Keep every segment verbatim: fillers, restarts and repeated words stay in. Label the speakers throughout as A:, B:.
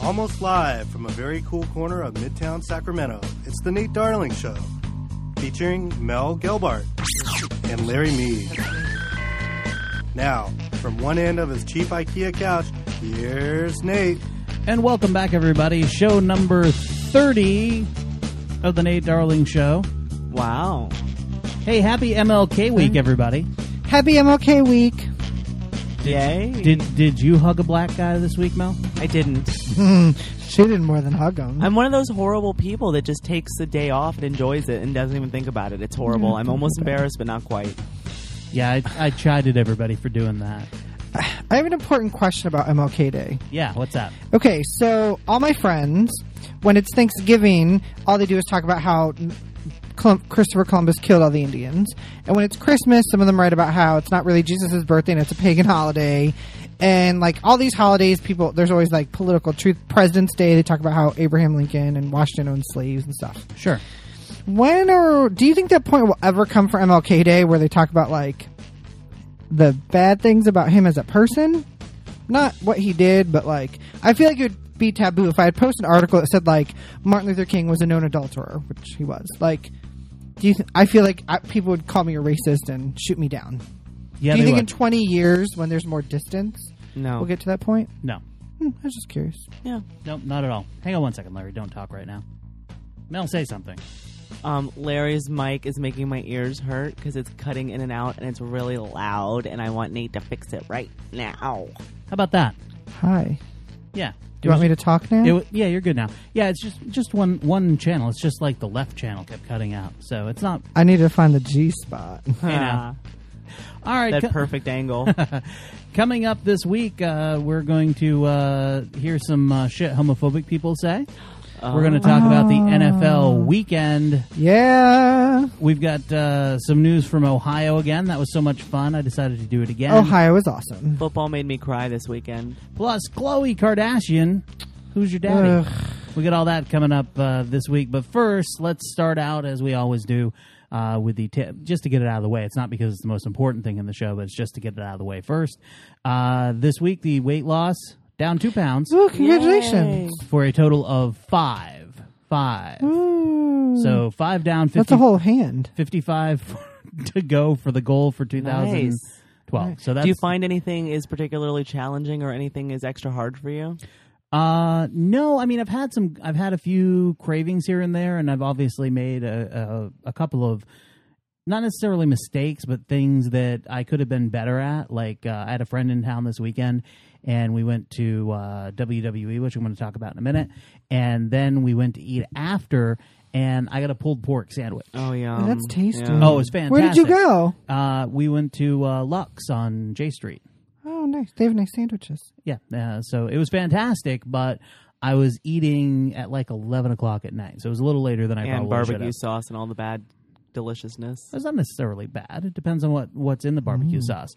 A: Almost live from a very cool corner of Midtown Sacramento, it's the Nate Darling Show, featuring Mel Gelbart and Larry Mead. Now, from one end of his cheap IKEA couch, here's Nate.
B: And welcome back, everybody. Show number thirty of the Nate Darling Show.
C: Wow.
B: Hey, happy M L K week, everybody.
D: Happy M L K week.
C: Yay.
B: Did did you hug a black guy this week, Mel?
C: I didn't.
D: She did more than hug him.
C: I'm one of those horrible people that just takes the day off and enjoys it and doesn't even think about it. It's horrible. I'm almost embarrassed, but not quite.
B: Yeah, I, I chided everybody for doing that.
D: I have an important question about M L K Day.
B: Yeah, what's that?
D: Okay, so all my friends, when it's Thanksgiving, all they do is talk about how Colum- Christopher Columbus killed all the Indians. And when it's Christmas, some of them write about how it's not really Jesus' birthday and it's a pagan holiday. And like all these holidays, people, there's always like political truth. President's Day, they talk about how Abraham Lincoln and Washington owned slaves and stuff.
B: Sure.
D: When or do you think that point will ever come for M L K Day where they talk about like the bad things about him as a person? Not what he did, but like I feel like it would be taboo if I had posted an article that said like Martin Luther King was a known adulterer, which he was. Like, do you? Th- I feel like I, people would call me a racist and shoot me down.
B: Yeah,
D: do you think
B: would.
D: in twenty years, when there's more distance,
C: No.
D: we'll get to that point?
B: No.
D: Hmm, I was just curious.
C: Yeah.
B: Nope, not at all. Hang on one second, Larry. Don't talk right now. Mel, say something.
C: Um, Larry's mic is making my ears hurt because it's cutting in and out and it's really loud and I want Nate to fix it right now.
B: How about that?
D: Hi.
B: Yeah.
D: Do you want me to talk now?
B: It w- yeah, you're good now. Yeah, it's just just one one channel. It's just like the left channel kept cutting out, so it's not.
D: I need to find the G spot.
B: Hey now. All right,
C: That
B: co-
C: perfect angle.
B: coming up this week, uh, we're going to uh, hear some uh, shit homophobic people say. We're going to talk about the N F L weekend.
D: Yeah.
B: We've got uh, some news from Ohio again. That was so much fun. I decided to do it again.
D: Ohio is awesome.
C: Football made me cry this weekend.
B: Plus, Khloe Kardashian. Who's your daddy?
D: Ugh.
B: We got all that coming up uh, this week. But first, let's start out, as we always do, uh, with the tip, just to get it out of the way. It's not because it's the most important thing in the show, but it's just to get it out of the way first. Uh, this week, the weight loss, down two pounds.
D: Ooh, congratulations.
C: Yay.
B: For a total of five. Five.
D: Ooh.
B: So five down, fifty,
D: That's a whole hand.
B: fifty-five to go for the goal for two thousand twelve.
C: Nice.
B: So that's,
C: Do you find anything is particularly challenging or anything is extra hard for you?
B: Uh, no, I mean, I've had some, I've had a few cravings here and there, and I've obviously made a, a, a couple of, not necessarily mistakes, but things that I could have been better at. Like, uh, I had a friend in town this weekend, and we went to uh, W W E, which I'm going to talk about in a minute, and then we went to eat after, and I got a pulled pork sandwich.
C: Oh, yeah.
D: Oh, that's tasty.
C: Yeah.
B: Oh, it was fantastic.
D: Where did you go?
B: Uh, we went to uh, Lux on J Street.
D: Oh, nice. They have nice sandwiches.
B: Yeah, uh, so it was fantastic, but I was eating at like eleven o'clock at night, so it was a little later than I
C: And
B: probably should
C: barbecue
B: have.
C: sauce and all the bad deliciousness.
B: It's not necessarily bad. It depends on what, what's in the barbecue mm. sauce.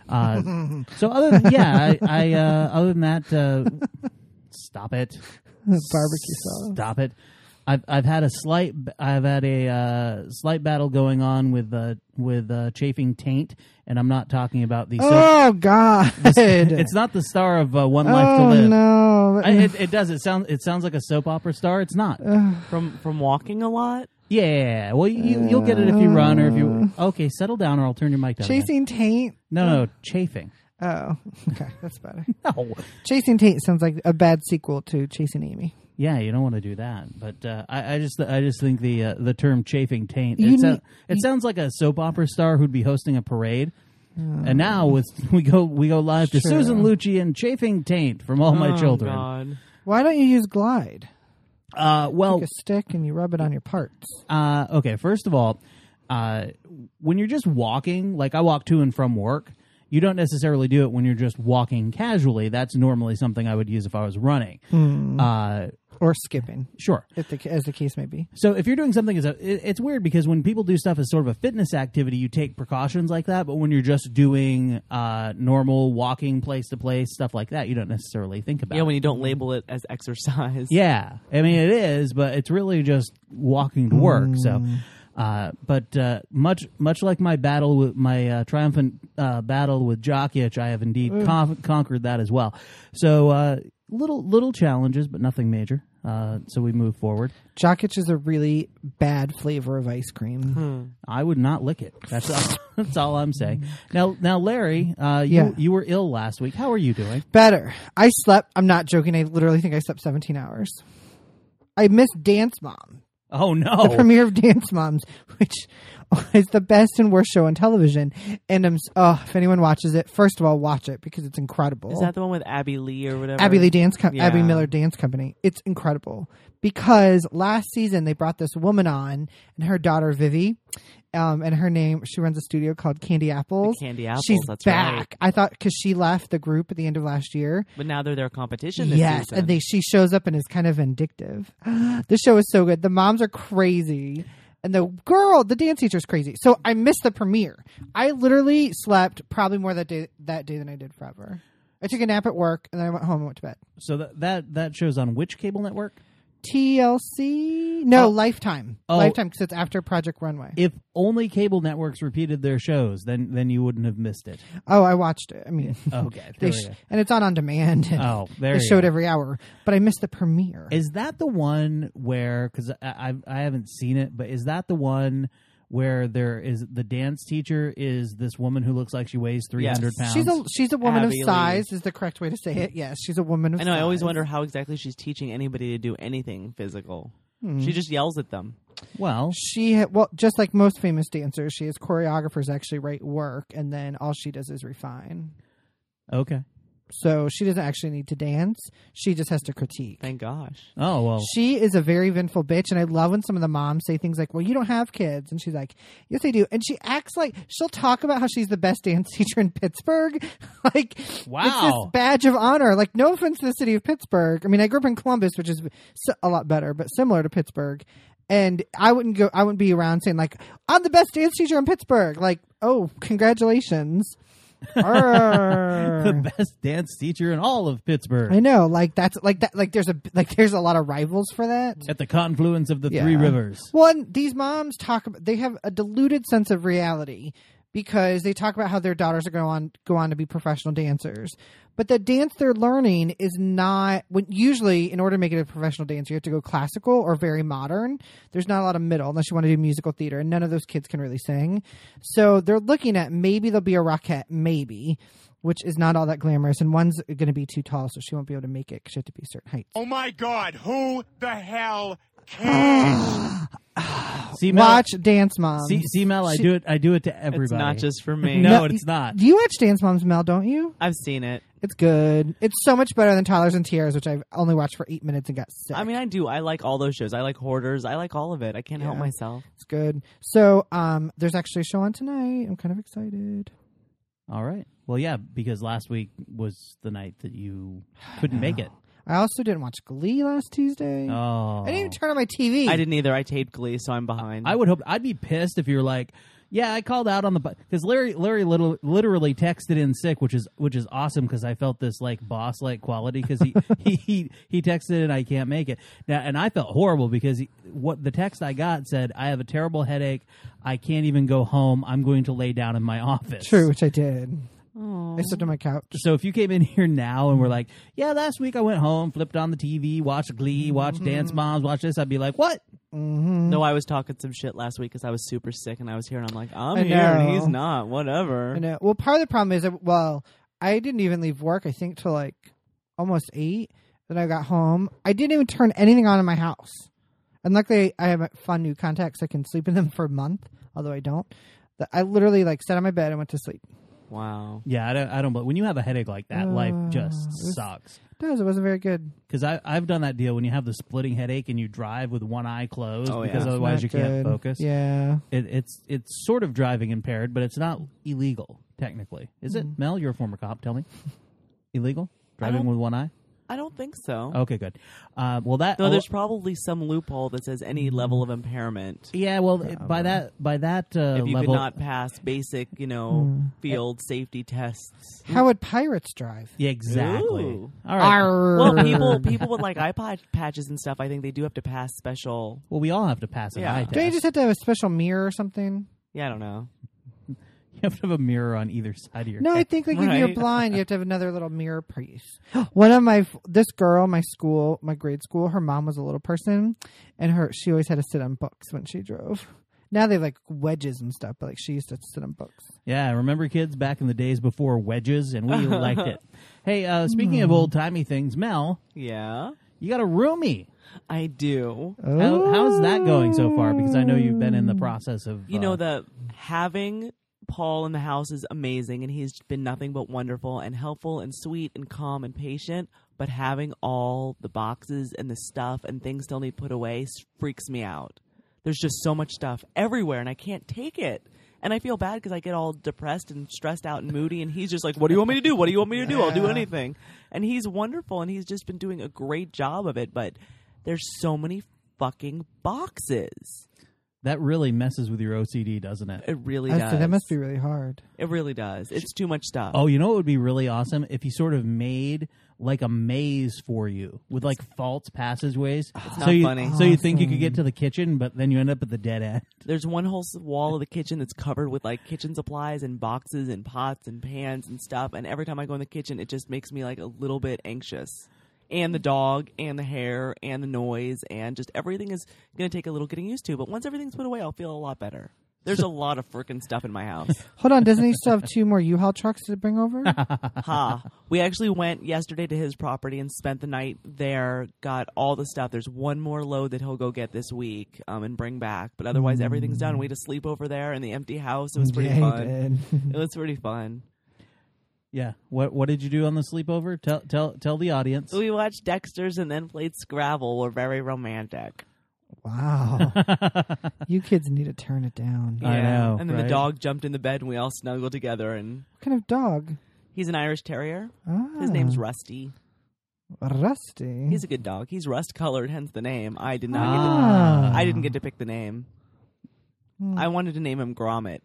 B: Uh, so other than, yeah, I, I uh, other than that, uh, stop it.
D: Barbecue sauce.
B: Stop it. I've I've had a slight I've had a uh, slight battle going on with uh, with uh, chafing taint, and I'm not talking about the.
D: Oh God!
B: It's not the star of uh, One Life
D: oh,
B: to Live.
D: No,
B: I, it, it does. It sounds it sounds like a soap opera star. It's not.
C: From from walking a lot?
B: Yeah. Well, you, you'll get it if you run or if you. Okay, settle down, or I'll turn your mic down.
D: Chasing taint.
B: No, no, chafing.
D: Oh, okay, that's better.
B: No.
D: Chasing Taint sounds like a bad sequel to Chasing Amy.
B: Yeah, you don't want to do that. But uh, I, I just, I just think the uh, the term "chafing taint"
D: You
B: it, so,
D: need-
B: it sounds like a soap opera star who'd be hosting a parade. And now with we go we go live to
D: Sure.
B: Susan Lucci and "Chafing Taint" from All My
C: Oh,
B: Children.
C: God.
D: Why don't you use Glide?
B: Uh, well,
D: Take a stick and you rub it on your parts.
B: uh, okay. First of all, uh, when you're just walking, like I walk to and from work, you don't necessarily do it when you're just walking casually. That's normally something I would use if I was running.
D: Hmm.
B: Uh,
D: Or skipping,
B: sure.
D: if the, as the case may be.
B: So if you're doing something as a, it, it's weird because when people do stuff as sort of a fitness activity, you take precautions like that. But when you're just doing uh, normal walking place to place stuff like that, you don't necessarily think about.
C: Yeah,
B: it.
C: when you don't label it as exercise.
B: Yeah, I mean it is, but it's really just walking to work.
D: Mm.
B: So, uh, but uh, much much like my battle with my uh, triumphant uh, battle with jock itch, I have indeed con- conquered that as well. So. Uh, little little challenges, but nothing major. Uh, so we move forward.
D: Jockitch is a really bad flavor of ice cream.
C: Hmm.
B: I would not lick it. That's all, that's all I'm saying. Now, now, Larry, uh, you
D: Yeah.
B: you were ill last week. How are you doing?
D: Better. I slept. I'm not joking. I literally think I slept seventeen hours. I missed Dance Mom,
B: Oh
D: the
B: no!
D: premiere of Dance Moms, which is the best and worst show on television. And I'm s- oh, if anyone watches it, first of all, watch it because it's incredible.
C: Is that the one with Abby Lee or whatever?
D: Abby Lee Dance Com-
C: Yeah.
D: Abby Miller Dance Company. It's incredible because last season they brought this woman on and her daughter Vivi, um, and her name, she runs a studio called Candy Apples.
C: The Candy Apples,
D: She's
C: that's
D: back.
C: right.
D: I thought because she left the group at the end of last year.
C: But now they're their competition this
D: Yes,
C: season.
D: and they she shows up and is kind of vindictive. This show is so good. The moms are crazy. And the girl, the dance teacher, is crazy. So I missed the premiere. I literally slept probably more that day that day than I did forever. I took a nap at work and then I went home and went to bed.
B: So that that that shows on which cable network?
D: T L C? No,
B: Oh.
D: Lifetime.
B: Oh.
D: Lifetime because it's after Project Runway.
B: If only cable networks repeated their shows, then then you wouldn't have missed it.
D: Oh, I watched it. I mean,
B: Okay,
D: they
B: there
D: sh-
B: we go.
D: and it's on on demand.
B: Oh, there
D: they
B: you
D: show it
B: go.
D: every hour, but I missed the premiere.
B: Is that the one where? Because I, I I haven't seen it, but is that the one where there is the dance teacher is this woman who looks like she weighs three hundred
C: Yes.
B: pounds?
D: She's a she's a woman
C: Abby
D: of
C: Lee.
D: size is the correct way to say it. Yes, she's a woman of
C: I know.
D: size.
C: I always wonder how exactly she's teaching anybody to do anything physical.
D: Hmm.
C: She just yells at them.
B: well,
D: She ha- well, just like most famous dancers, she has choreographers actually write work, and then all she does is refine.
B: okay.
D: So she doesn't actually need to dance; she just has to critique.
C: Thank gosh.
B: Oh well.
D: She is a very vengeful bitch, and I love when some of the moms say things like, "Well, you don't have kids," and she's like, "Yes, I do," and she acts like she'll talk about how she's the best dance teacher in Pittsburgh, like it's this
B: Wow.
D: badge of honor. Like, no offense to the city of Pittsburgh. I mean, I grew up in Columbus, which is s- a lot better, but similar to Pittsburgh. And I wouldn't go. I wouldn't be around saying like, "I'm the best dance teacher in Pittsburgh." Like, oh, congratulations. Arr.
B: The best dance teacher in all of Pittsburgh.
D: I know, like that's like that. Like there's a like there's a lot of rivals for that.
B: At the confluence of the
D: Yeah.
B: three rivers.
D: Well, and these moms talk about they have a diluted sense of reality because they talk about how their daughters are going on go on to be professional dancers. But the dance they're learning is not when usually in order to make it a professional dancer, you have to go classical or very modern. There's not a lot of middle unless you want to do musical theater, and none of those kids can really sing. So they're looking at maybe there'll be a Rockette, maybe, which is not all that glamorous, and one's going to be too tall, so she won't be able to make it because she has to be certain heights.
E: Oh my God, who the hell cares?
B: See, Mel,
D: Watch Dance Moms.
B: see, see, Mel, I
D: She-
B: do it. I do it to everybody.
C: It's not just for me.
B: No, it's not.
D: Do you watch Dance Moms, Mel? Don't you?
C: I've seen it.
D: It's good. It's so much better than Tyler's and Tiaras, which I've only watched for eight minutes and got sick.
C: I mean, I do. I like all those shows. I like Hoarders. I like all of it. I can't help
D: Yeah.
C: myself.
D: it's good. So, um, there's actually a show on tonight. I'm kind of excited.
B: All right. Well, yeah, because last week was the night that you couldn't make it.
D: I also didn't watch Glee last Tuesday.
B: Oh,
D: I didn't even turn on my T V.
C: I didn't either. I taped Glee, so I'm behind.
B: I would hope. I'd be pissed if you're like, yeah, I called out on the because Larry Larry little, literally texted in sick, which is which is awesome because I felt this like boss like quality because he, he he he texted and I can't make it now, and I felt horrible because he, what the text I got said I have a terrible headache, I can't even go home, I'm going to lay down in my office.
D: True, which I did.
C: Aw.
D: I slept on my couch.
B: So if you came in here now and were like, yeah, last week I went home, flipped on the T V, watched Glee, watched Dance Moms, watched this, I'd be like, what?
D: Mm-hmm.
C: No, I was talking some shit last week because I was super sick and I was here and I'm like, I'm
D: I
C: here and
D: know.
C: he's not. Whatever.
D: I know. Well, part of the problem is, that, well, I didn't even leave work, I think, till like almost eight. Then I got home. I didn't even turn anything on in my house. And luckily, I have fun new contacts. I can sleep in them for a month, although I don't. But I literally like sat on my bed and went to sleep.
C: Wow.
B: Yeah, I don't. I don't. But when you have a headache like that, life
D: Uh,
B: just
D: it was-
B: sucks.
D: It does. It wasn't very good.
B: Because I I've done that deal when you have the splitting headache and you drive with one eye closed
C: Oh, yeah.
B: because
C: It's
B: otherwise
D: Not
B: you can't
D: good.
B: focus.
D: Yeah.
B: It, it's it's sort of driving impaired, but it's not illegal technically, is it?
D: Mm.
B: Mel, you're a former cop. Tell me, illegal driving
C: don't-
B: with one eye?
C: I don't think so.
B: Okay, good. Uh, well, that
C: Though
B: oh,
C: there's probably some loophole that says any level of impairment.
B: yeah. Well, by that by that uh,
C: If you
B: level,
C: could not pass basic, you know, field safety tests.
D: How would pirates drive?
B: yeah, exactly.
C: Ooh.
B: All right.
D: Arr.
C: Well, people people with like eye patch- patches and stuff, I think they do have to pass special.
B: Well, we all have to pass an
C: Yeah.
B: eye
C: Don't
B: test.
D: Don't you just have to have a special mirror or something?
C: Yeah, I don't know.
B: You have to have a mirror on either side of your
D: No, I
B: head.
D: think like if you're
C: Right.
D: blind, you have to have another little mirror piece. One of my this girl, my school, my grade school, her mom was a little person, and her she always had to sit on books when she drove. Now they have like wedges and stuff, but like she used to sit on books.
B: Yeah, remember kids back in the days before wedges, and we liked it. Hey, uh, speaking of old timey things, Mel,
C: Yeah,
B: you got a roomie.
C: I do.
B: How, how's that going so far? Because I know you've been in the process of
C: You
B: uh,
C: know, the having Paul in the house is amazing, and he's been nothing but wonderful and helpful and sweet and calm and patient. But having all the boxes and the stuff and things still need put away s- freaks me out. There's just so much stuff everywhere, and I can't take it. And I feel bad because I get all depressed and stressed out and moody, and he's just like, what do you want me to do? What do you want me to do? I'll do
D: Yeah.
C: anything. And he's wonderful, and he's just been doing a great job of it. But there's so many fucking boxes.
B: that really messes with your O C D, doesn't it?
C: It really
D: I
C: does.
D: said, that must be really hard.
C: It really does. It's too much stuff.
B: Oh, you know what would be really awesome if he sort of made like a maze for you with like false passageways. so
C: not
B: you,
C: funny.
B: So you think you could get to the kitchen, but then you end up at the dead end.
C: There's one whole s- wall of the kitchen that's covered with like kitchen supplies and boxes and pots and pans and stuff. And every time I go in the kitchen, it just makes me like a little bit anxious. And the dog and the hair and the noise and just everything is going to take a little getting used to. But once everything's put away, I'll feel a lot better. There's a lot of frickin' stuff in my house.
D: Hold on, doesn't he still have two more U-Haul trucks to bring over?
C: Ha. We actually went yesterday to his property and spent the night there, got all the stuff. There's one more load that he'll go get this week um, and bring back. But otherwise, everything's done. We had to sleep over there in the empty house. It was pretty
D: Yeah, he
C: fun.
D: did.
C: It was pretty fun.
B: Yeah. What What did you do on the sleepover? Tell Tell Tell the audience.
C: We watched Dexter's and then played Scrabble. We're very romantic.
D: Wow. You kids need to turn it down.
B: I know,
C: And then
B: right?
C: the dog jumped in the bed and we all snuggled together. And
D: What kind of dog?
C: he's an Irish Terrier.
D: Ah,
C: His name's Rusty.
D: Rusty.
C: He's a good dog. He's rust colored, hence the name. I did not
D: Ah.
C: get to. I didn't get to pick the name.
D: Hmm.
C: I wanted to name him Gromit.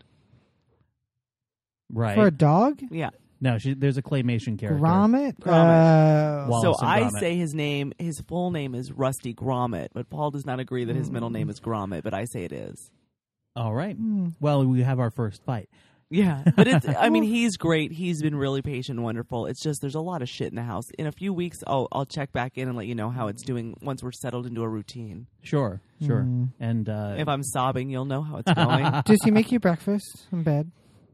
B: Right.
D: For a dog?
C: Yeah.
B: no, she, there's a claymation character.
D: Gromit?
C: Gromit.
D: Uh,
B: Wallace
C: so
B: and
C: I
B: Gromit.
C: say his name, his full name is Rusty Gromit, but Paul does not agree that his middle name is Gromit, but I say it is.
B: All right.
D: Hmm.
B: Well, we have our first fight.
C: Yeah, but it's, I mean, he's great. He's been really patient and wonderful. It's just there's a lot of shit in the house. In a few weeks, I'll, I'll check back in and let you know how it's doing once we're settled into a routine.
B: Sure, sure.
D: Hmm.
B: And uh,
C: If I'm sobbing, you'll know how it's going.
D: Does he make you breakfast in bed?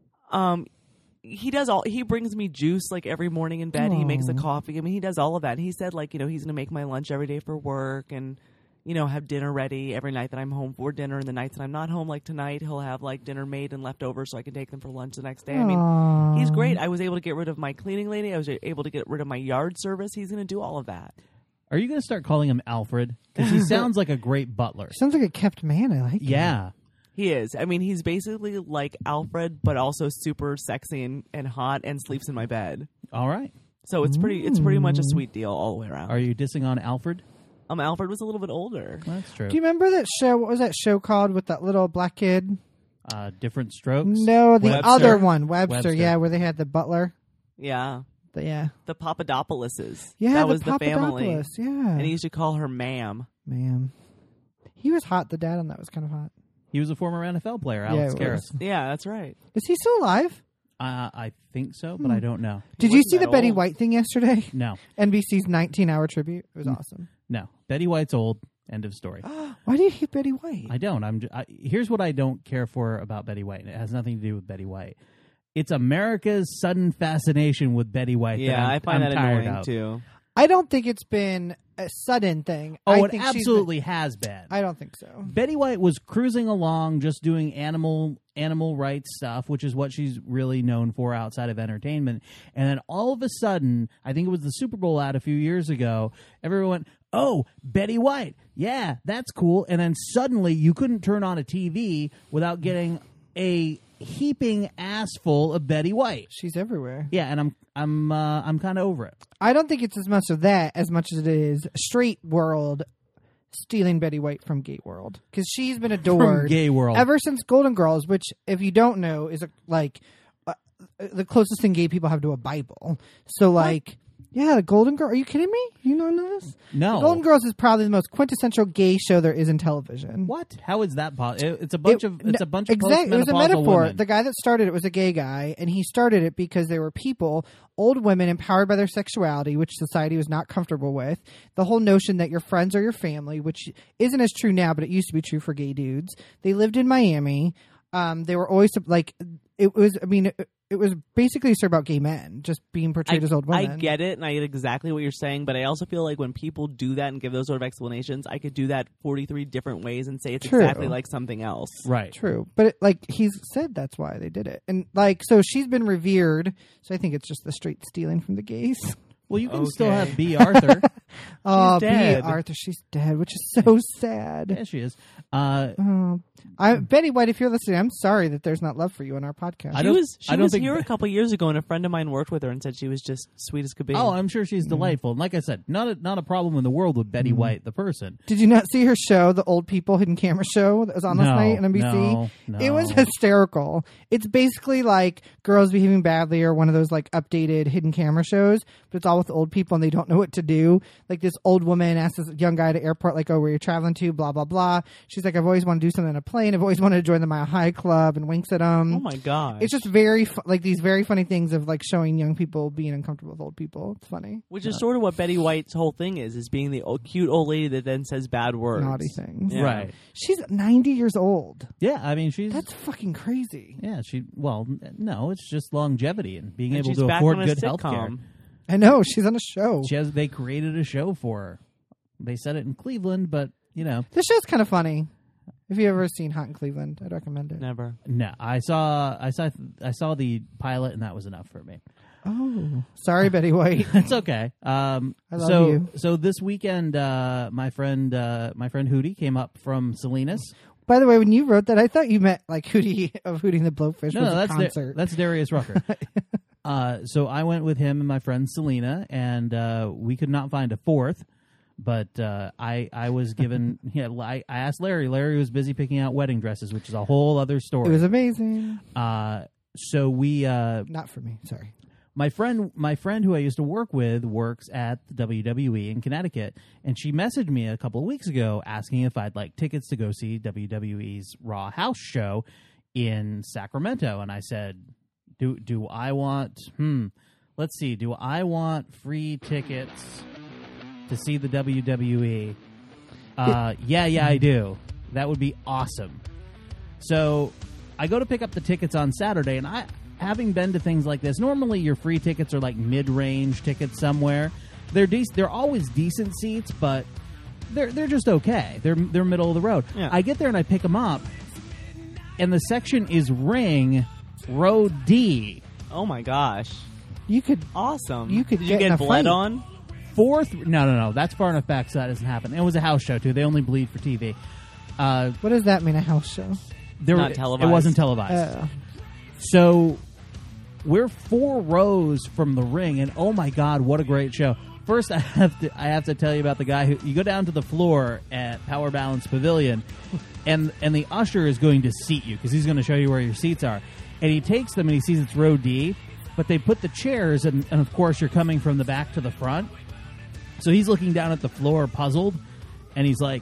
C: um, he does all. He brings me juice like every morning in bed. He makes the
D: Aw.
C: coffee. I mean, he does all of that. He said like you know he's gonna make my lunch every day for work and you know have dinner ready every night that I'm home for dinner. And the nights that I'm not home, like tonight, he'll have like dinner made and leftovers so I can take them for lunch the next day. I mean.
D: Aw.
C: He's great. I was able to get rid of my cleaning lady. I was able to get rid of my yard service. He's going to do all of that.
B: are you going to start calling him Alfred? Because he sounds like a great butler.
D: Sounds like a kept man. I like it.
B: Yeah.
C: He is. I mean, he's basically like Alfred, but also super sexy and, and hot and sleeps in my bed.
B: All right.
C: So it's pretty it's pretty much a sweet deal all the way around.
B: Are you dissing on Alfred?
C: Um, Alfred was a little bit older.
B: That's true.
D: Do you remember that show? What was that show called with that little black kid?
B: Uh, different strokes.
D: No, the
B: Webster?
D: other one, Webster,
B: Webster.
D: Yeah, where they had the butler.
C: Yeah.
D: The, yeah,
C: The Papadopouloses.
D: yeah,
C: That
D: the
C: was the family.
D: Papadopoulos, Yeah,
C: And he used to call her ma'am.
D: ma'am. He was hot. The dad on that was kind of hot.
B: He was a former N F L player,
D: Yeah,
B: Alex
D: it
B: Karras.
D: was.
C: Yeah, that's right.
D: Is he still alive?
B: Uh, I think so, but I don't know.
D: Did you
C: wasn't
D: see the
C: that
D: Betty
C: old.
D: White thing yesterday?
B: No,
D: N B C's nineteen-hour tribute. It was awesome.
B: no. Betty White's old. End of story.
D: Why do you hate Betty White?
B: I don't. I'm. J- I, here's what I don't care for about Betty White, and it has nothing to do with Betty White. It's America's sudden fascination with Betty White.
C: Yeah,
B: that I'm,
C: I find
B: I'm
C: that
B: tired
C: annoying
B: of.
C: too.
D: I don't think it's been a sudden thing.
B: Oh,
D: I
B: it
D: think she's
B: absolutely has been.
D: been- I don't think so.
B: Betty White was cruising along, just doing animal animal rights stuff, which is what she's really known for outside of entertainment. And then all of a sudden, I think it was the Super Bowl ad a few years ago, everyone went, "Oh, Betty White, yeah, that's cool." And then suddenly, you couldn't turn on a T V without getting a heaping ass full of Betty White.
D: She's everywhere.
B: Yeah, and I'm I'm uh, I'm kind of over it.
D: I don't think it's as much of that as much as it is straight world stealing Betty White from gay world, because she's been adored
B: gay world.
D: ever since Golden Girls, which, if you don't know, is a, like uh, the closest thing gay people have to a Bible. So, like, Yeah, the Golden Girls. Are you kidding me? You don't know this?
B: No.
D: The Golden Girls is probably the most quintessential gay show there is in television.
B: What? How is that possible? It's a bunch
D: It-
B: of it's
D: no,
B: a bunch of
D: exactly. It was a
B: postmenopausal
D: metaphor.
B: women.
D: The guy that started it was a gay guy, and he started it because there were people, old women, empowered by their sexuality, which society was not comfortable with. The whole notion that your friends are your family, which isn't as true now, but it used to be true for gay dudes. They lived in Miami. Um, they were always like it was. I mean. It, It was basically a story about gay men just being portrayed
C: I,
D: as old
C: I
D: women.
C: get it, and I get exactly what you're saying, but I also feel like when people do that and give those sort of explanations, I could do that forty-three different ways and say it's
D: True.
C: exactly like something else.
B: right.
D: True, but it, like he's said, that's why they did it, and like so she's been revered. So I think it's just the straight stealing from the gays.
B: Well, you can
C: Okay.
B: still have B. Arthur.
D: Oh,
C: dead.
D: B. Arthur, she's dead, which is so sad.
B: Yeah, she is. Uh,
D: Oh, I, Betty White, if you're listening, I'm sorry that there's not love for you on our podcast.
B: I
C: She
B: don't-
C: was she
B: I don't
C: was
B: think-
C: here a couple years ago, and a friend of mine worked with her and said she was just sweet as could be.
B: oh, I'm sure she's delightful. And like I said, not a, not a problem in the world with Betty White, the person.
D: Did you not see her show, the Old People Hidden Camera Show that was on last
B: No,
D: night on N B C?
B: no, no.
D: It was hysterical. It's basically like girls behaving badly or one of those like updated hidden camera shows, but it's all with old people and they don't know what to do. Like this old woman asks this young guy at the airport, like, oh, where you're traveling to, blah, blah, blah. She's like, I've always wanted to do something on a plane. I've always wanted to join the Mile High Club, and winks at them.
C: Oh my god!
D: It's just very, fu- like these very funny things of like showing young people being uncomfortable with old people. It's funny.
C: Which is sort of what Betty White's whole thing is, is being the old, cute old lady that then says bad words.
D: Naughty things.
C: Yeah.
B: Right.
D: She's ninety years old.
B: Yeah, I mean, she's...
D: That's fucking crazy.
B: yeah, she... Well, n- no, it's just longevity and being
C: And
B: able
C: she's
B: to
C: back
B: afford
C: on a
B: good health care.
C: sitcom.
D: I know. She's on a show.
B: She has, they created a show for her. They said it in Cleveland, but, you know...
D: This show's kind of funny. If you've ever seen Hot in Cleveland, I'd recommend it.
C: Never.
B: No, I saw, I saw, I saw the pilot, and that was enough for me.
D: Oh, sorry, Betty White.
B: It's okay. Um,
D: I love
B: so,
D: you.
B: so this weekend, uh, my friend, uh, my friend Hootie came up from Salinas.
D: By the way, when you wrote that, I thought you meant like Hootie of Hootie and the Blowfish
B: No,
D: was
B: no,
D: a
B: that's Da-
D: concert.
B: that's Darius Rucker. uh, so I went with him and my friend Selena, and uh, we could not find a fourth. But uh, I I was given yeah I, I asked Larry. Larry was busy picking out wedding dresses, which is a whole other
D: It
B: story.
D: was amazing.
B: uh, so we uh,
D: Not for me. Sorry.
B: my friend my friend who I used to work with works at the W W E in Connecticut, and she messaged me a couple of weeks ago asking if I'd like tickets to go see W W E's Raw House show in Sacramento, and I said, "Do do I want? Hmm, let's see. Do I want free tickets to see the W W E? Uh, yeah, yeah, I do. That would be awesome." So I go to pick up the tickets on Saturday, and I, having been to things like this, normally your free tickets are like mid-range tickets somewhere. They're dec- They're always decent seats, but they're they're just okay. They're they're middle of the road.
C: Yeah.
B: I get there and I pick them up, and the section is ring row D.
C: Oh my gosh!
D: You could.
C: Awesome.
D: You could
C: Did
D: get
C: you
D: in
C: get
D: a
C: bled
D: fight.
C: on?
B: Fourth, no, no, no. That's far enough back so that doesn't happen. It was a house show too. They only bleed for T V. Uh,
D: What does that mean? A house show?
B: there
C: Not
B: it
C: televised.
B: wasn't televised.
D: Uh,
B: So we're four rows from the ring, and oh my god, what a great show! First, I have to I have to tell you about the guy who you go down to the floor at Power Balance Pavilion, and and the usher is going to seat you because he's going to show you where your seats are, and he takes them and he sees it's row D, but they put the chairs, and, and of course you're coming from the back to the front, so he's looking down at the floor puzzled, and he's like,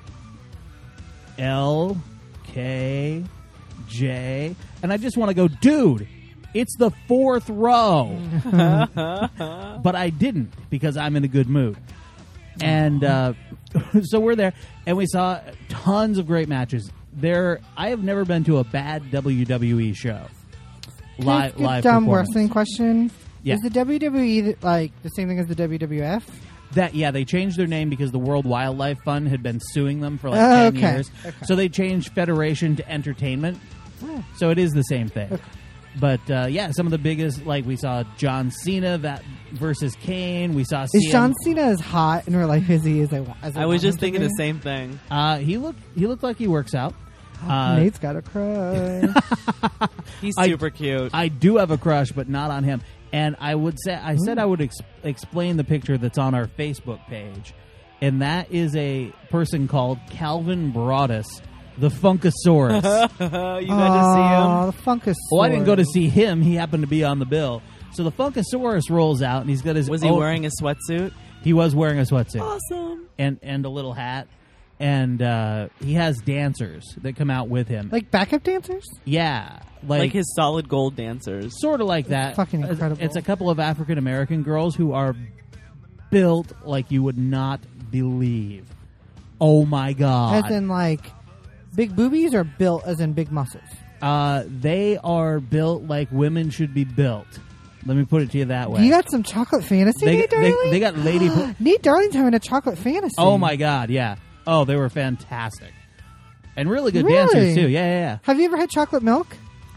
B: L K J, and I just want to go, dude, it's the fourth row. But I didn't because I'm in a good mood. And uh, so we're there, and we saw tons of great matches. There, I have never been to a bad W W E show.
D: can I
B: Live,
D: ask a
B: live
D: dumb
B: performance.
D: wrestling question.
B: Yeah.
D: Is the W W E th- like the same thing as the W W F?
B: That yeah, they changed their name because the World Wildlife Fund had been suing them for like
D: Oh,
B: ten
D: okay.
B: years.
D: Okay.
B: So they changed Federation to Entertainment.
D: Oh.
B: So it is the same thing. But uh, yeah, some of the biggest, like we saw John Cena that versus Kane. We saw
D: Is
B: C M
D: John Cena as hot in real life as he is? I, wa- as I,
C: I was
D: want
C: just
D: him to
C: thinking
D: be?
C: the same thing.
B: Uh, he looked he looked like he works out. Uh,
D: Nate's got a crush.
C: He's
B: I-
C: super cute.
B: I do have a crush, but not on him. And I would say I said I would ex- explain the picture that's on our Facebook page, and that is a person called Calvin Broadus, the Funkasaurus.
C: you got to see him.
D: Oh, the Funkus.
B: Well, I didn't go to see him. He happened to be on the bill. So the Funkasaurus rolls out, and he's got his.
C: Was he
B: own-
C: wearing a sweatsuit?
B: He was wearing a sweatsuit.
C: Awesome.
B: and and a little hat, and uh, he has dancers that come out with him.
D: Like backup dancers?
B: yeah,
C: Like,
B: like,
C: his solid gold dancers.
B: sort of like that.
D: fucking
B: It's-
D: incredible.
B: It's a couple of African American girls who are built like you would not believe. Oh my god!
D: As in, like, big boobies or built as in big muscles?
B: uh, they are built like women should be built. Let me put it to you that way.
D: You got some chocolate fantasy,
B: they,
D: Nate
B: they,
D: Darling?
B: they got lady. po-
D: Nate Darling's having a chocolate fantasy.
B: oh my god! Yeah. Oh, they were fantastic, and really good
D: Really?
B: dancers too. Yeah, yeah, yeah.
D: Have you ever had chocolate milk?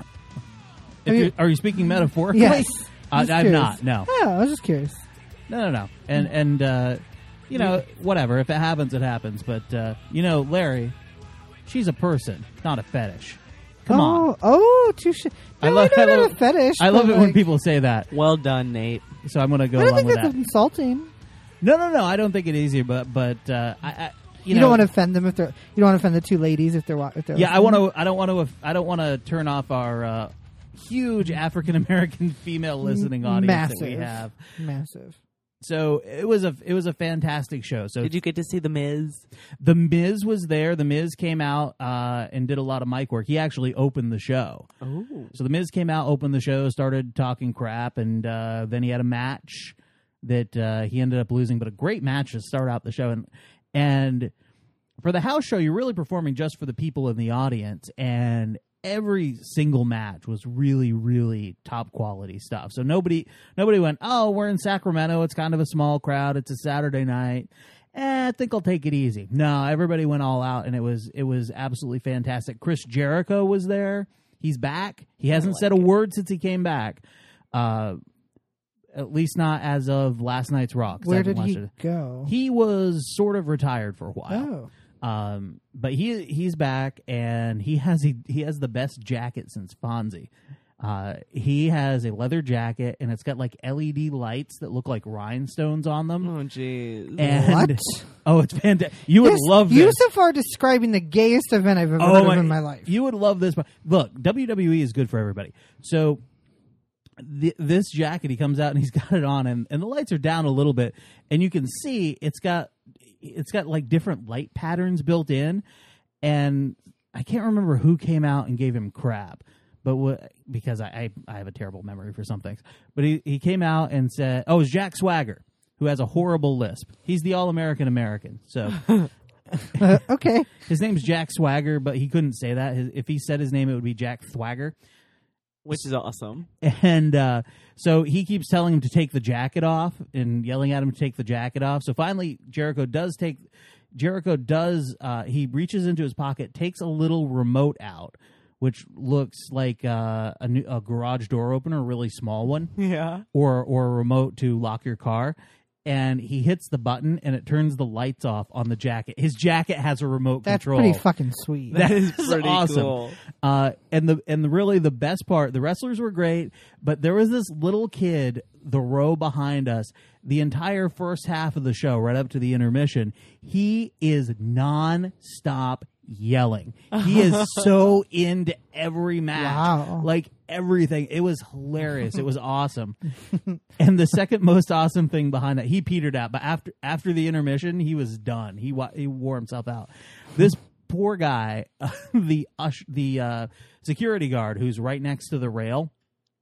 B: If
D: Have you-
B: you're, are you speaking metaphorically?
D: Yes.
B: Uh,
D: Just
B: I'm
D: curious.
B: not. No.
D: Oh, I was just curious.
B: No, no, no. And and uh, you know, whatever. If it happens, it happens. But uh, you know, Larry, she's a person, not a fetish. Come
D: oh,
B: on.
D: Oh, touche. No,
B: I
D: I,
B: love-
D: know
B: I
D: not
B: love-
D: a fetish.
B: I love
D: but,
B: it when
D: like,
B: people say that.
C: Well done, Nate.
B: So I'm going to go
D: I don't
B: along
D: think
B: with
D: that's
B: that.
D: insulting.
B: No, no, no. I don't think it is either. But but uh, I, I you,
D: You,
B: know,
D: don't want to offend them if they're. You don't want to offend the two ladies if they're. wa- If they're
B: Yeah, I
D: listening.
B: want to. I don't want to. I don't want to turn off our uh, huge African American female listening audience that we
D: Massive.
B: have.
D: Massive.
B: So it was a it was a fantastic show. So
C: Did you get to see The Miz?
B: The Miz was there. The Miz came out uh, and did a lot of mic work. He actually opened the show.
C: Oh.
B: So The Miz came out, opened the show, started talking crap, and uh, then he had a match that uh, he ended up losing, but a great match to start out the show. And and for the house show, you're really performing just for the people in the audience, and every single match was really, really top quality stuff. So nobody nobody went, oh, we're in Sacramento. It's kind of a small crowd. It's a Saturday night. Eh, I think I'll take it easy. No, everybody went all out, and it was it was absolutely fantastic. Chris Jericho was there. He's back. He hasn't said a word since he came back. Uh, at least not as of last night's Raw. 'cause I
D: Where
B: haven't
D: did he
B: watched it.
D: go?
B: He was sort of retired for a while.
D: Oh.
B: Um, but he he's back, and he has he, he has the best jacket since Fonzie. Uh, he has a leather jacket, and it's got like L E D lights that look like rhinestones on them.
C: Oh, jeez.
B: And
D: What?
B: oh, it's fantastic! You would
D: Yes,
B: love
D: you
B: this.
D: so far describing the gayest event I've ever
B: Oh
D: heard
B: my,
D: of in my life.
B: You would love this. Look, W W E is good for everybody. So th- this jacket, he comes out and he's got it on, and, and the lights are down a little bit, and you can see it's got it's got like different light patterns built in, and I can't remember who came out and gave him crap, but what, because I, I I have a terrible memory for some things, but he he came out and said, oh, it was Jack Swagger, who has a horrible lisp. He's the All American American, so.
D: Uh, okay.
B: His name's Jack Swagger, but he couldn't say that. His, if he said his name, it would be Jack Thwagger.
C: Which is awesome.
B: And uh, so he keeps telling him to take the jacket off and yelling at him to take the jacket off. So finally, Jericho does take. Jericho does. Uh, he reaches into his pocket, takes a little remote out, which looks like uh, a, new, a garage door opener, a really small one,
C: Yeah.
B: or or a remote to lock your car. And he hits the button, and it turns the lights off on the jacket. His jacket has a remote
D: That's
B: control.
D: pretty fucking sweet.
B: That
C: is
B: is
C: pretty
B: awesome.
C: cool.
B: Uh, and the and the really the best part, the wrestlers were great, but there was this little kid, the row behind us, the entire first half of the show, right up to the intermission. He is non-stop yelling. He is so into every match,
D: Wow.
B: like everything. It was hilarious. It was awesome. And the second most awesome thing behind that, he petered out, but after after the intermission, he was done. He wa- he wore himself out. This poor guy, uh, the ush- the uh, security guard who's right next to the rail,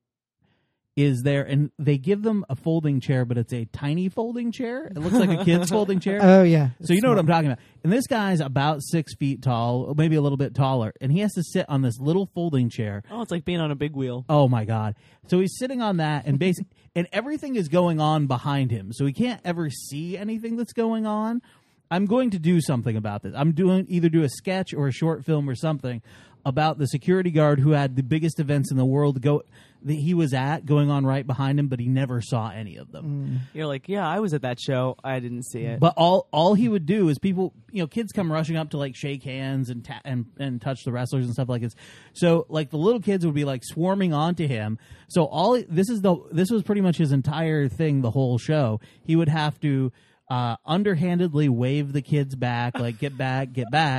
B: is there, and they give them a folding chair, but it's a tiny folding chair. It looks like a kid's folding chair.
D: Oh yeah.
B: So you know what I'm talking about. And this guy's about six feet tall, maybe a little bit taller, and he has to sit on this little folding chair.
C: Oh, it's like being on a big wheel.
B: Oh my God! So he's sitting on that, and basic, and everything is going on behind him, so he can't ever see anything that's going on. I'm going to do something about this. I'm doing either do a sketch or a short film or something about the security guard who had the biggest events in the world go that he was at going on right behind him, but he never saw any of them.
C: You're like, yeah, I was at that show. I didn't see it.
B: But all all he would do is people, you know, kids come rushing up to like shake hands and ta- and and touch the wrestlers and stuff like this. So like the little kids would be like swarming onto him. So all this is the this was pretty much his entire thing the whole show. He would have to uh, underhandedly wave the kids back, like get back, get back.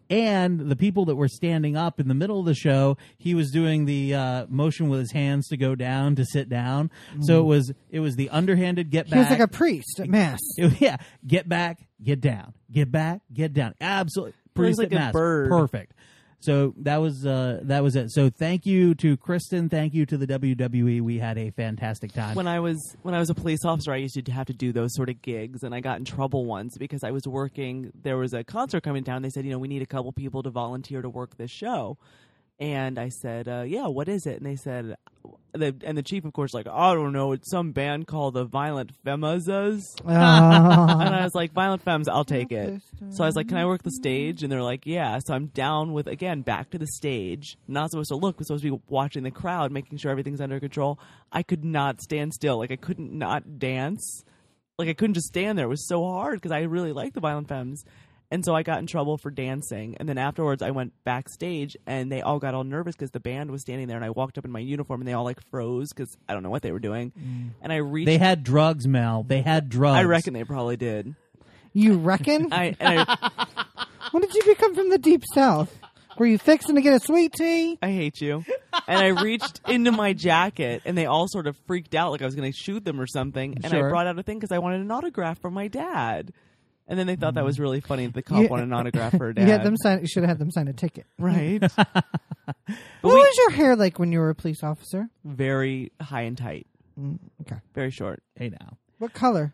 B: And the people that were standing up in the middle of the show, he was doing the uh, motion with his hands to go down, to sit down. Mm. So it was it was the underhanded get back.
D: He was like a priest at mass.
B: It, yeah, get back, get down, get back, get down. Absolutely, priest
C: like
B: at
C: a
B: mass.
C: bird.
B: Perfect. So that was uh, that was it. So thank you to Kristen. Thank you to the W W E. We had a fantastic time.
C: When I was when I was a police officer, I used to have to do those sort of gigs, and I got in trouble once because I was working. There was a concert coming down. They said, you know, we need a couple people to volunteer to work this show. And I said, uh, yeah, what is it? And they said, the, and the chief, of course, like, I don't know, it's some band called the Violent Femmes.
D: Oh.
C: And I was like, Violent Femmes, I'll take it. So I was like, can I work the stage? And they're like, yeah. So I'm down with, again, back to the stage. Not supposed to look, but supposed to be watching the crowd, making sure everything's under control. I could not stand still. Like, I couldn't not dance. Like, I couldn't just stand there. It was so hard because I really liked the Violent Femmes. And so I got in trouble for dancing. And then afterwards, I went backstage, and they all got all nervous because the band was standing there. And I walked up in my uniform, and they all, like, froze because I don't know what they were doing. Mm. And I reached...
B: They had drugs, Mel. They had drugs.
C: I reckon they probably did.
D: You reckon?
C: I, and I
D: When did you become from the deep south? Were you fixing to get a sweet tea?
C: I hate you. And I reached into my jacket, and they all sort of freaked out like I was going to shoot them or something. And
B: Sure.
C: I brought out a thing because I wanted an autograph from my dad. And then they thought that was really funny that the cop
D: You-
C: wanted an autograph for her dad.
D: You had them sign. You should have had them sign a ticket.
C: Right.
D: What
C: we-
D: was your hair like when you were a police officer?
C: Very high and tight.
D: Mm, okay.
C: Very short.
B: Hey, now.
D: What color?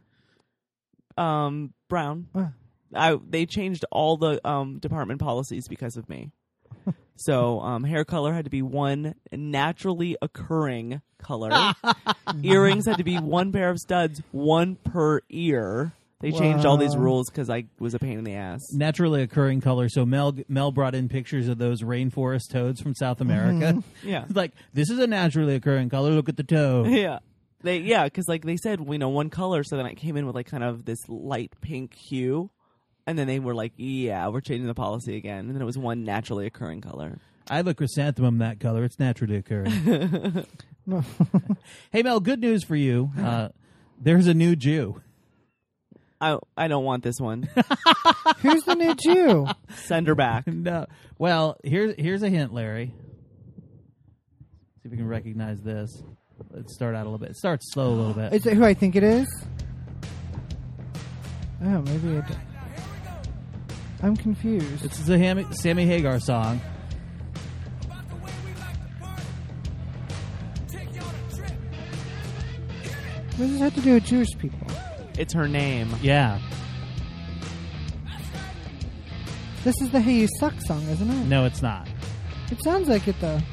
C: Um, brown.
D: Uh,
C: I they changed all the um department policies because of me. So um, hair color had to be one naturally occurring color. Earrings had to be one pair of studs, one per ear. They changed all these
D: Wow.
C: rules because I was a pain in the ass.
B: Naturally occurring color. So Mel Mel brought in pictures of those rainforest toads from South America.
D: Mm-hmm.
C: Yeah.
B: It's like, this is a naturally occurring color. Look at the toe.
C: Yeah. They yeah, because like they said, you know, one color. So then I came in with like kind of this light pink hue, and then they were like, "Yeah, we're changing the policy again." And then it was one naturally occurring color.
B: I have a chrysanthemum that color. It's naturally occurring. Hey, Mel, good news for you. Uh, there's a new Jew.
C: I I don't want this one.
D: Who's the new Jew?
C: Send her back.
B: No. Well, here's here's a hint, Larry. See if we can recognize this. Let's start out a little bit. It starts slow a little bit.
D: Is it who I think it is? Oh, maybe it. I'm confused.
B: This is a Ham- Sammy Hagar song.
D: What does it have to do with Jewish people?
C: It's her name.
B: Yeah.
D: This is the Hey You Suck song, isn't it?
B: No, it's not.
D: It sounds like it, though.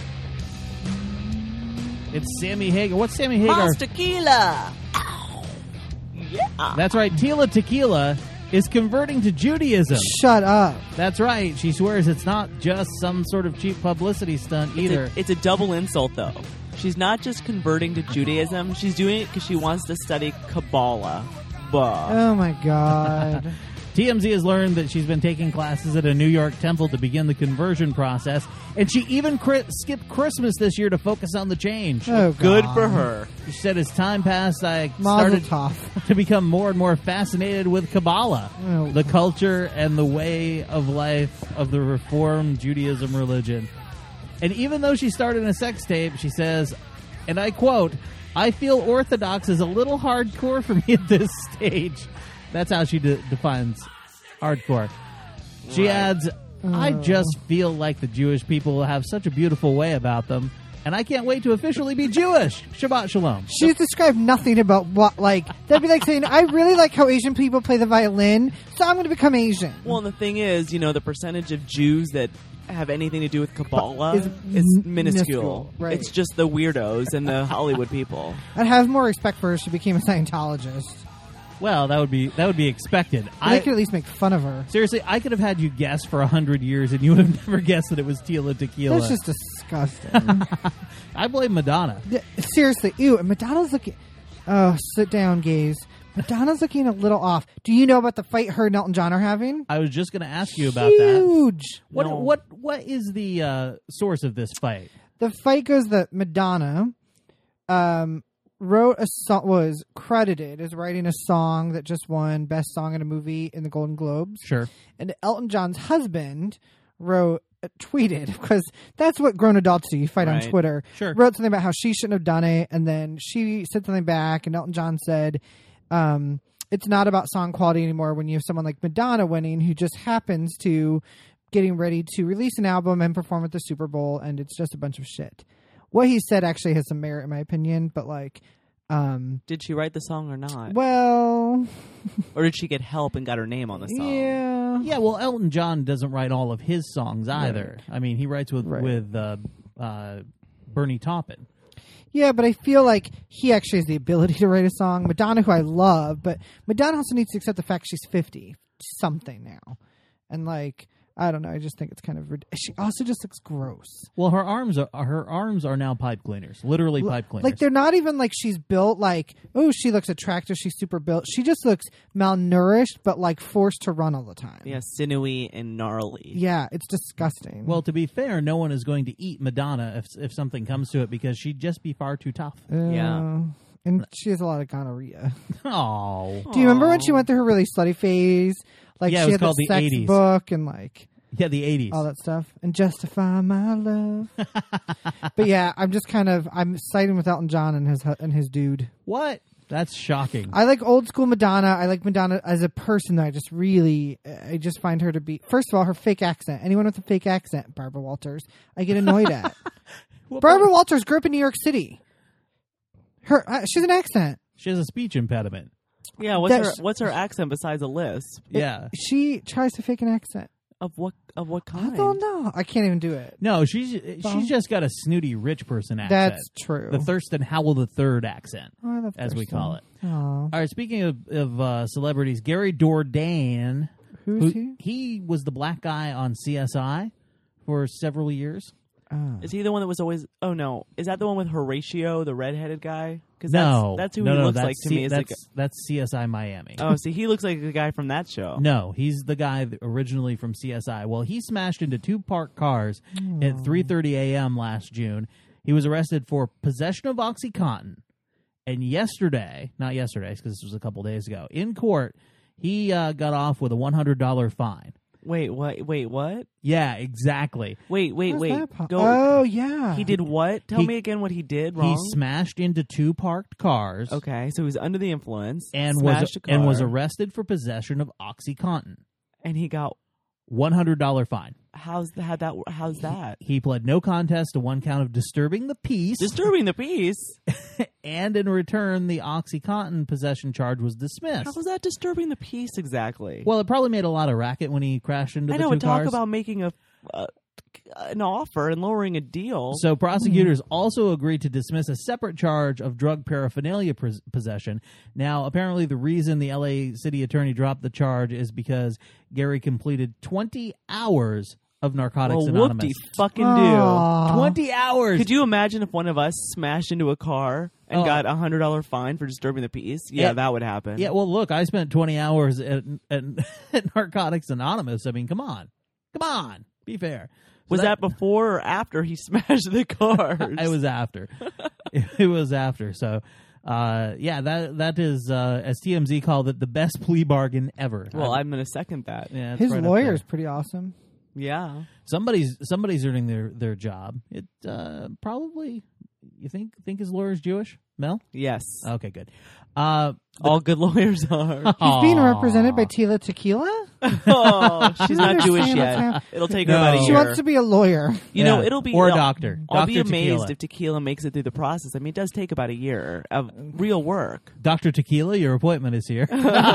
B: It's Sammy Hagar. What's Sammy Hagar?
C: Mas Tequila. Yeah.
B: That's right. Tila Tequila is converting to Judaism.
D: Shut up.
B: That's right. She swears it's not just some sort of cheap publicity stunt
C: It's
B: either.
C: a, it's a double insult, though. She's not just converting to Judaism. She's doing it because she wants to study Kabbalah. Bah.
D: Oh, my God.
B: T M Z has learned that she's been taking classes at a New York temple to begin the conversion process, and she even cri- skipped Christmas this year to focus on the change.
D: Oh,
C: Good
D: God.
C: for her.
B: She said, as time passed, I
D: Mazel
B: started
D: tov.
B: to become more and more fascinated with Kabbalah,
D: Oh.
B: the culture and the way of life of the Reformed Judaism religion. And even though she started a sex tape, she says, and I quote, "I feel Orthodox is a little hardcore for me at this stage." That's how she de- defines hardcore. She
C: Right.
B: adds, "I just feel like the Jewish people have such a beautiful way about them, and I can't wait to officially be Jewish." Shabbat shalom.
D: She's described nothing about what, like, that'd be like saying, I really like how Asian people play the violin, so I'm going to become Asian.
C: Well, and the thing is, you know, the percentage of Jews that have anything to do with Kabbalah
D: Is
C: is,
D: m-
C: minuscule.
D: minuscule, right.
C: It's just the weirdos and the Hollywood people.
D: I'd have more respect for her if she became a Scientologist.
B: Well, that would be that would be expected.
D: I,
B: I
D: could at least make fun of her.
B: seriously, I could have had you guess for a hundred years, and you would have never guessed that it was Tila Tequila.
D: That's just disgusting.
B: I blame Madonna.
D: Yeah, seriously, ew. And Madonna's looking. Oh, sit down, gays. Madonna's looking a little off. Do you know about the fight her and Elton John are having?
B: I was just going to ask you about that.
D: Huge.
B: What
C: No.
B: what what is the uh, source of this fight?
D: The fight goes that Madonna um, wrote a song, was credited as writing a song that just won Best Song in a Movie in the Golden Globes.
B: Sure.
D: And Elton John's husband wrote, uh, tweeted, because that's what grown adults do. You fight
C: Right.
D: on Twitter.
B: Sure.
D: Wrote something about how she shouldn't have done it, and then she said something back, and Elton John said, um, it's not about song quality anymore when you have someone like Madonna winning who just happens to getting ready to release an album and perform at the Super Bowl, and it's just a bunch of shit. What he said actually has some merit in my opinion, but like, um,
C: Did she write the song or not?
D: well,
C: Or did she get help and got her name on the song?
D: yeah.
B: Yeah, well, Elton John doesn't write all of his songs either. I mean, he writes with
D: Right.
B: with uh, uh, Bernie Taupin.
D: Yeah, but I feel like he actually has the ability to write a song. Madonna, who I love, but Madonna also needs to accept the fact she's fifty something now. And like, I don't know, I just think it's kind of rid- she also just looks gross.
B: Well, her arms are her arms are now pipe cleaners, literally pipe cleaners.
D: Like, they're not even like she's built like, oh, she looks attractive, she's super built. She just looks malnourished, but like forced to run all the time.
C: Yeah, sinewy and gnarly.
D: Yeah, it's disgusting.
B: Well, to be fair, no one is going to eat Madonna if if something comes to it because she'd just be far too tough.
D: Uh,
C: Yeah.
D: And she has a lot of gonorrhea.
B: Oh,
D: Do you remember when she went through her really slutty phase? Like,
B: Yeah, it
D: she
B: was
D: had
B: called
D: the
B: the
D: sex
B: eighties.
D: book and like
B: yeah, the eighties.
D: all that stuff, and Justify My Love. But yeah, I'm just kind of I'm siding with Elton John and his hu- and his dude.
B: What? That's shocking.
D: I like old school Madonna. I like Madonna as a person, though. I just really, I just find her to be. First of all, her fake accent. Anyone with a fake accent, Barbara Walters, I get annoyed at.
B: Well,
D: Barbara Walters grew up in New York City. Her, uh, she's an accent.
B: She has a speech impediment.
C: Yeah, what's her
D: That's-
C: what's her accent besides a lisp?
B: Yeah.
D: She tries to fake an accent.
C: Of what of what
D: I
C: kind?
D: don't know. I can't even do it.
B: No, she's she's just got a snooty rich person accent.
D: That's true.
B: The Thurston Howell the Third accent,
D: Oh, I love
B: as we
D: Thurston.
B: call it.
D: Aw.
B: All right. Speaking of, of uh, celebrities, Gary Dourdan,
D: Who's
B: who
D: he?
B: he was the black guy on C S I for several years.
D: Oh.
C: Is he the one that was always? Oh no, is that the one with Horatio, the redheaded guy? Because
B: No,
C: that's, that's who
B: no,
C: he
B: no,
C: looks
B: that's
C: like to
B: C-
C: me. As like,
B: that's that's C S I Miami.
C: oh, see, he looks like the guy from that show.
B: No, he's the guy that originally from C S I. Well, he smashed into two parked cars at three thirty a.m. last June. He was arrested for possession of OxyContin. And yesterday, not yesterday, because this was a couple days ago, in court, he uh, got off with a one hundred dollars fine.
C: Wait, what? Wait, what?
B: Yeah, exactly.
C: Wait, wait,
D: How's
C: wait.
D: that po-
C: Go.
D: Oh yeah.
C: He did what? Tell
B: He-
C: me again what he did
B: He
C: wrong.
B: smashed into two parked cars
C: Okay, so he was under the influence
B: and was
C: smashed a car,
B: and was arrested for possession of OxyContin.
C: and he got.
B: one hundred dollars fine.
C: How's the, how that? How's that?
B: He pled no contest to one count of disturbing the peace.
C: Disturbing the peace.
B: And in return, the OxyContin possession charge was dismissed.
C: How was that disturbing the peace exactly?
B: Well, it probably made a lot of racket when he crashed into
C: I
B: the
C: know.
B: two
C: But talk
B: cars.
C: about making a uh, an offer and lowering a deal.
B: So prosecutors also agreed to dismiss a separate charge of drug paraphernalia pos- possession. Now, apparently the reason the L A city attorney dropped the charge is because Gary completed twenty hours of Narcotics
C: well,
B: Anonymous.
C: whoop-de fucking do.
D: Aw.
B: twenty hours!
C: Could you imagine if one of us smashed into a car and
B: Oh.
C: got a hundred dollar fine for disturbing the peace? Yeah,
B: Yeah.
C: that would happen.
B: Yeah, well, look, I spent twenty hours at, at, at Narcotics Anonymous. I mean, come on. Come on. Be fair. So
C: Was that, before or after he smashed the cars?
B: It was after. It was after. So, uh, yeah, that that is, uh, as T M Z called it, the best plea bargain ever.
C: Well,
B: I-
C: I'm going to second that.
B: yeah, it's
D: His
B: right up
D: lawyer
B: there.
D: is pretty awesome.
C: Yeah.
B: Somebody's somebody's earning their, their job. It uh, probably. You think think his lawyer's Jewish, Mel?
C: Yes.
B: Okay, good. Uh,
C: All good lawyers are.
D: He's being
B: aw.
D: represented by Tila Tequila.
C: oh, she's
D: I
C: not Jewish
D: understand
C: yet.
D: what's hap-
C: It'll take her
B: No.
C: about a
B: She
D: She
C: year.
D: wants to be a lawyer.
C: You know,
B: Yeah.
C: it'll be
B: Or a
C: I'll-
B: doctor.
C: I'll
B: Doctor
C: be amazed
B: Tequila.
C: if Tequila makes it through the process. I mean, it does take about a year of real work.
B: Doctor Tequila, your appointment is here.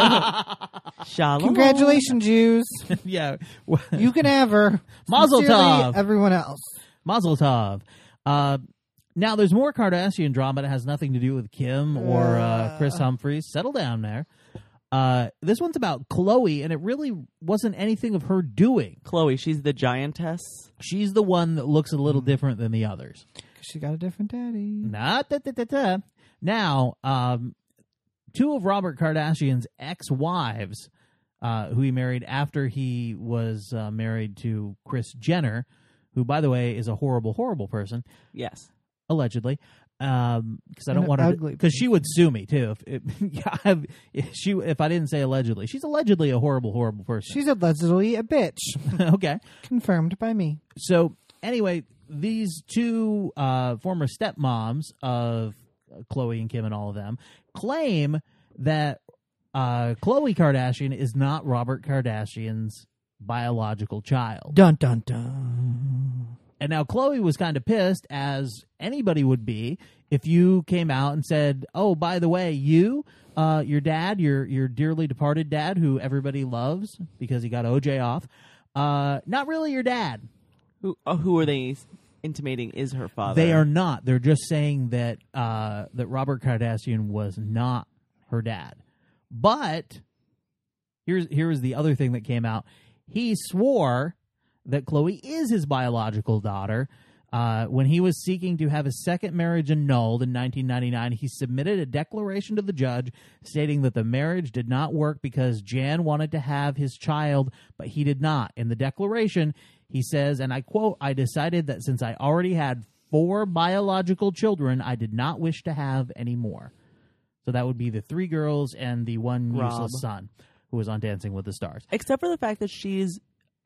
C: Shalom.
D: Congratulations, Jews.
B: yeah.
D: You can have her.
B: Mazel
D: Sincerely,
B: tov.
D: everyone else.
B: Mazel tov. Uh, now, there's more Kardashian drama that has nothing to do with Kim or uh, Chris Humphries. Settle down there. Uh, this one's about Khloe, and it really wasn't anything of her doing.
C: Chloe, she's the giantess.
B: She's the one that looks a little different than the others.
D: She got a different daddy.
B: Not da, da, da, da. Now, um, two of Robert Kardashian's ex-wives, uh, who he married after he was uh, married to Kris Jenner, who, by the way, is a horrible, horrible person,
C: Yes.
B: allegedly. Um, because I don't
D: An
B: want her
D: ugly
B: because she would sue me too. If, if, yeah, if, if she if I didn't say allegedly, she's allegedly a horrible, horrible person.
D: She's allegedly a bitch.
B: Okay.
D: Confirmed by me.
B: So anyway, these two uh, former stepmoms of Khloe and Kim and all of them claim that uh, Khloe Kardashian is not Robert Kardashian's biological child.
D: Dun dun dun.
B: And now Khloe was kind of pissed, as anybody would be, if you came out and said, "Oh, by the way, you, uh, your dad, your your dearly departed dad, who everybody loves because he got O J off, uh, not really your dad."
C: Who uh, who are they intimating is her father?
B: They are not. They're just saying that uh, that Robert Kardashian was not her dad. But here's here's the other thing that came out. He swore that Khloe is his biological daughter. Uh, when he was seeking to have his second marriage annulled in nineteen ninety-nine, he submitted a declaration to the judge stating that the marriage did not work because Jan wanted to have his child, but he did not. In the declaration, he says, and I quote, "I decided that since I already had four biological children, I did not wish to have any more." So that would be the three girls and the one
C: Rob.
B: useless son who was on Dancing with the Stars.
C: Except for the fact that she's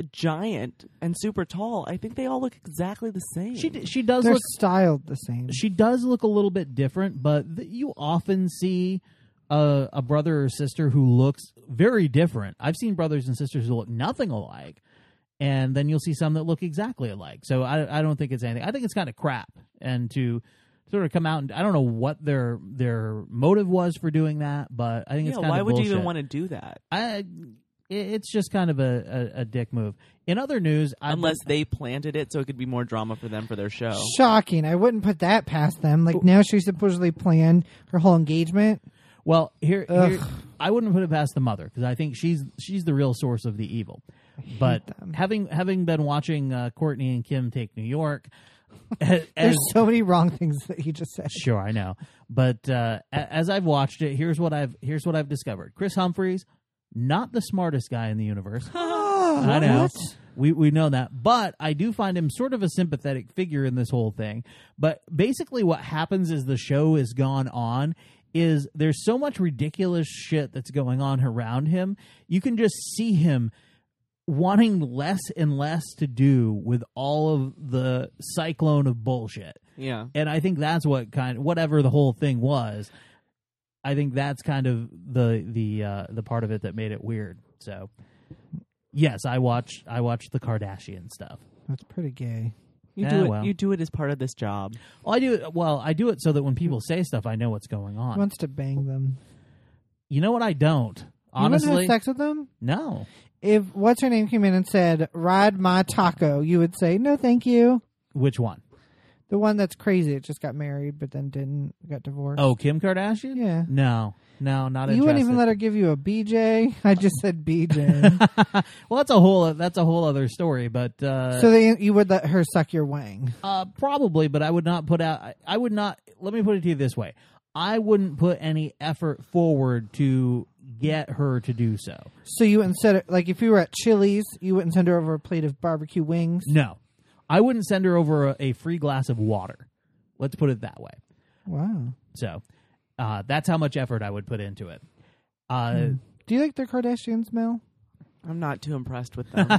C: giant and super tall. I think they all look exactly the same.
B: She d- she does
D: They're
B: look
D: styled the same.
B: she does look a little bit different, but th- you often see a, a brother or sister who looks very different. I've seen brothers and sisters who look nothing alike, and then you'll see some that look exactly alike. So I, I don't think it's anything. I think it's kind of crap. And to sort of come out and I don't know what their their motive was for doing that, but I think
C: yeah,
B: it's kind
C: why
B: of
C: would
B: bullshit.
C: you even want to do that?
B: I, it's just kind of a, a, a dick move. In other news, I've
C: Unless
B: been-
C: they planted it so it could be more drama for them for their show.
D: Shocking. I wouldn't put that past them. Like, now she supposedly planned her whole engagement.
B: Well, here,
D: Ugh.
B: here I wouldn't put it past the mother because I think she's she's the real source of the evil. But
D: them.
B: having having been watching uh, Courtney and Kim Take New York, as,
D: There's so many wrong things that he just said.
B: sure I know, but uh, a- as I've watched it, here's what I've here's what I've discovered: Chris Humphries, not the smartest guy in the universe. I know.
D: What?
B: We we know that. But I do find him sort of a sympathetic figure in this whole thing. But basically what happens as the show has gone on is there's so much ridiculous shit that's going on around him. You can just see him wanting less and less to do with all of the cyclone of bullshit.
C: Yeah.
B: And I think that's what kind whatever the whole thing was, I think that's kind of the the uh, the part of it that made it weird. So yes, I watched I watched the Kardashian stuff.
D: That's pretty gay.
C: You
B: Yeah,
C: do it
B: well.
C: you do it as part of this job.
B: Well, I do well, I do it so that when people say stuff I know what's going
D: He
B: on.
D: wants to bang them.
B: You know what, I don't.
D: You
B: Honestly.
D: wouldn't have sex with them?
B: No.
D: If what's her name came in and said, "Ride my taco," you would say, "No, thank you."
B: Which one?
D: The one that's crazy. It just got married, but then didn't got divorced.
B: Oh, Kim Kardashian?
D: Yeah.
B: No. No, not
D: You wouldn't
B: interested.
D: even let her give you a B J. I just said B J.
B: Well, that's a whole that's a whole other story, but uh
D: So they, you would let her suck your wang.
B: Uh, probably, but I would not put out. I, I would not. Let me put it to you this way: I wouldn't put any effort forward to get her to do so.
D: So you wouldn't send her, like if you were at Chili's, you wouldn't send her over a plate of barbecue wings.
B: No, I wouldn't send her over a, a free glass of water. Let's put it that way.
D: Wow.
B: So uh, that's how much effort I would put into it. Uh,
D: Hmm. Do you like the Kardashians, Mel?
C: I'm not too impressed with them.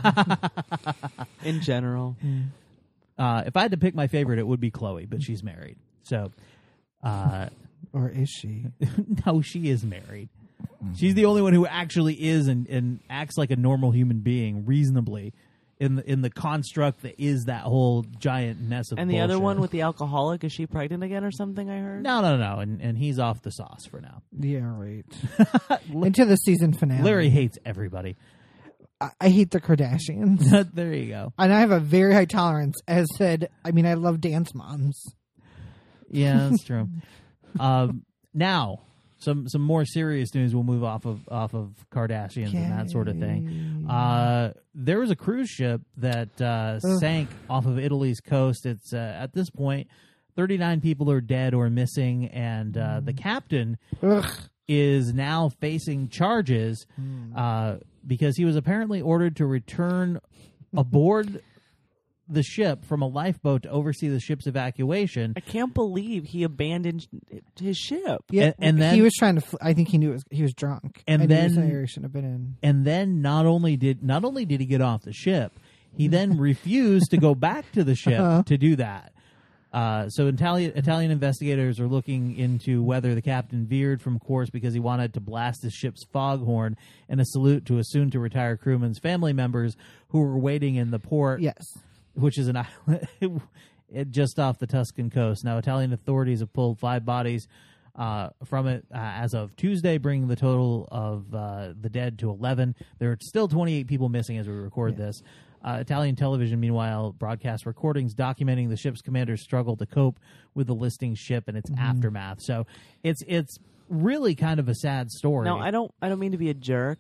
C: In general.
B: uh, if I had to pick my favorite, it would be Khloe, but she's married. So, uh,
D: Or is she?
B: no, she is married. She's the only one who actually is and, and acts like a normal human being reasonably in the, in the construct that is that whole giant mess of
C: And the other
B: bullshit.
C: one with the alcoholic, is she pregnant again or something, I heard?
B: No, no, no. And, and he's off the sauce for now.
D: Yeah, right. Into the season finale.
B: Larry hates everybody.
D: I, I hate the Kardashians.
B: There you go.
D: And I have a very high tolerance. As said, I mean, I love dance moms.
B: Yeah, that's true. um, now, some some more serious news. We'll move off of off of Kardashians and that sort of thing. Uh, there was a cruise ship that uh, sank off of Italy's coast. It's uh, at this point, thirty-nine people are dead or missing, and uh, the captain
D: Ugh.
B: is now facing charges uh, because he was apparently ordered to return aboard the ship from a lifeboat to oversee the ship's evacuation.
C: I can't believe he abandoned his ship.
D: Yeah,
B: And- and then-
D: he was trying to. Fl- I think he knew it was, he was drunk,
B: And
D: he
B: then-
D: was in an area he shouldn't have been in.
B: And then not only did not only did he get off the ship, he then refused to go back to the ship
D: Uh-huh.
B: to do that. Uh, so Italian Italian investigators are looking into whether the captain veered from course because he wanted to blast his ship's foghorn in a salute to a soon-to-retire crewman's family members who were waiting in the port,
D: Yes.
B: which is an island it- just off the Tuscan coast. Now, Italian authorities have pulled five bodies uh, from it uh, as of Tuesday, bringing the total of uh, the dead to eleven. There are still twenty-eight people missing as we record
D: Yeah.
B: this. Uh, Italian television, meanwhile, broadcast recordings documenting the ship's commander's struggle to cope with the listing ship and its
D: Mm-hmm.
B: aftermath. So it's it's really kind of a sad story.
C: No, I don't. I don't mean to be a jerk.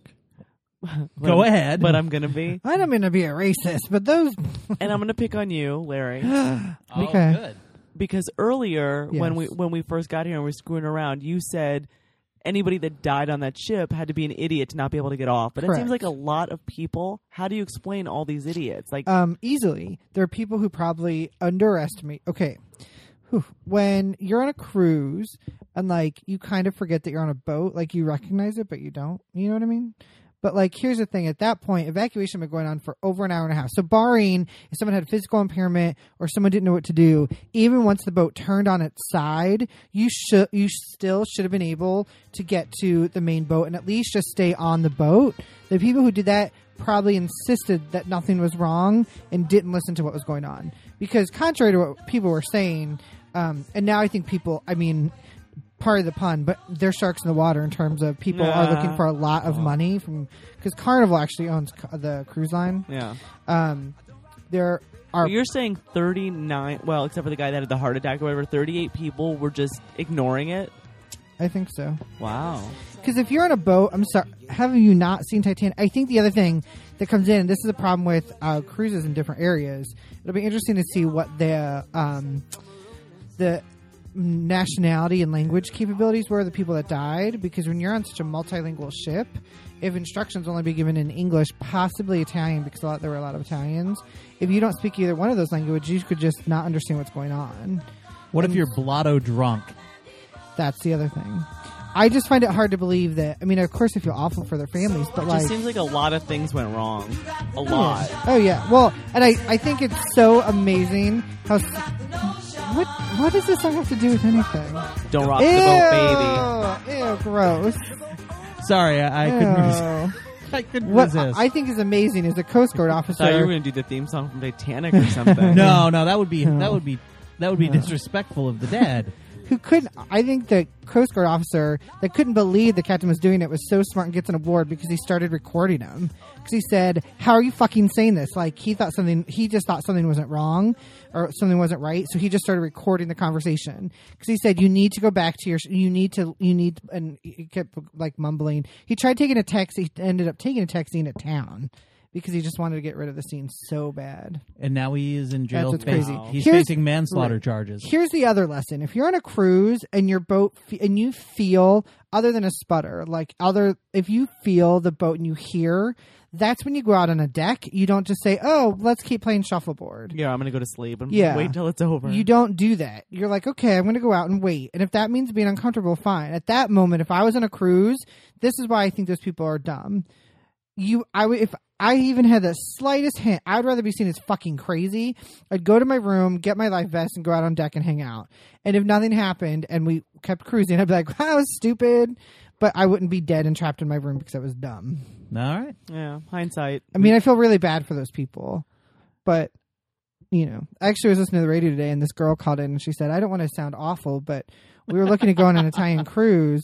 C: But
B: Go
C: I'm-
B: ahead.
C: but I'm gonna be,
D: I don't mean to be a racist, but those.
C: and I'm gonna pick on you, Larry,
B: Oh,
D: Okay.
B: good.
C: because earlier when
D: Yes.
C: we when we first got here and we were screwing around, you said anybody that died on that ship had to be an idiot to not be able to get off. But it
D: Correct.
C: seems like a lot of people. How do you explain all these idiots? Like,
D: Um, easily. There are people who probably underestimate. Okay. Whew. When you're on a cruise and like you kind of forget that you're on a boat, like you recognize it, but you don't. You know what I mean? But like, here's the thing: at that point, evacuation had been going on for over an hour and a half. So, barring if someone had physical impairment or someone didn't know what to do, even once the boat turned on its side, you should you still should have been able to get to the main boat and at least just stay on the boat. The people who did that probably insisted that nothing was wrong and didn't listen to what was going on. Because contrary to what people were saying, um, and now I think people, I mean, part of the pun, but they're sharks in the water in terms of people are
C: Nah.
D: looking for a lot of money from, because Carnival actually owns ca- the cruise line.
C: yeah,
D: Um, there are
C: you're saying thirty-nine. Well, except for the guy that had the heart attack or whatever, thirty-eight people were just ignoring it.
D: I think so.
C: Wow.
D: Because if you're on a boat, I'm sorry, have you not seen Titanic? I think the other thing that comes in, and this is a problem with uh, cruises in different areas. It'll be interesting to see what the um, the nationality and language capabilities were of the people that died. Because when you're on such a multilingual ship, if instructions only be given in English, possibly Italian, because a lot, there were a lot of Italians, if you don't speak either one of those languages, you could just not understand what's going on.
B: What if
D: And-
B: you're blotto drunk?
D: That's the other thing. I just find it hard to believe that. I mean, of course, I feel awful for their families, but
C: It
D: like,
C: just seems like a lot of things went wrong. A lot.
D: oh yeah. Well, and I, I think it's so amazing how. s- What what does this song have to do with anything?
C: Don't rock
D: Ew,
C: the boat, baby.
D: ew, gross.
B: Sorry, I, I couldn't.
D: Ew.
B: Resist. I couldn't
D: What
B: resist.
D: I think is amazing is a Coast Guard
C: I thought you were
D: officer.
C: going to do the theme song from Titanic or something.
B: no, no, that would be
D: No.
B: that would be that would be
D: No.
B: disrespectful of the dead.
D: Who couldn't? I think the Coast Guard officer that couldn't believe the captain was doing it was so smart and gets an award because he started recording him. Because he said, "How are you fucking saying this?" Like he thought something, he just thought something wasn't wrong or something wasn't right, so he just started recording the conversation. Because he said, "You need to go back to your, you need to, you need," and he kept like mumbling. He tried taking a taxi, ended up taking a taxi into town. Because he just wanted to get rid of the scene so bad.
B: And now he is in jail.
D: That's what's
B: face-
D: crazy.
B: He's
D: Here's-
B: facing manslaughter
D: right.
B: charges.
D: Here's the other lesson: if you're on a cruise and your boat fe- and you feel, other than a sputter, like other, if you feel the boat and you hear, that's when you go out on a deck. You don't just say, "Oh, let's keep playing shuffleboard."
C: Yeah, I'm going to go to sleep and
D: Yeah.
C: wait till it's over.
D: You don't do that. You're like, okay, I'm going to go out and wait. And if that means being uncomfortable, fine. At that moment, if I was on a cruise, this is why I think those people are dumb. You, I would, if I even had the slightest hint, I'd rather be seen as fucking crazy. I'd go to my room, get my life vest, and go out on deck and hang out. And if nothing happened and we kept cruising, I'd be like, wow, that was stupid. But I wouldn't be dead and trapped in my room because I was dumb.
B: All right.
C: Yeah, hindsight.
D: I mean, I feel really bad for those people. But, you know, I actually was listening to the radio today and this girl called in and she said, I don't want to sound awful, but we were looking to go on an Italian cruise.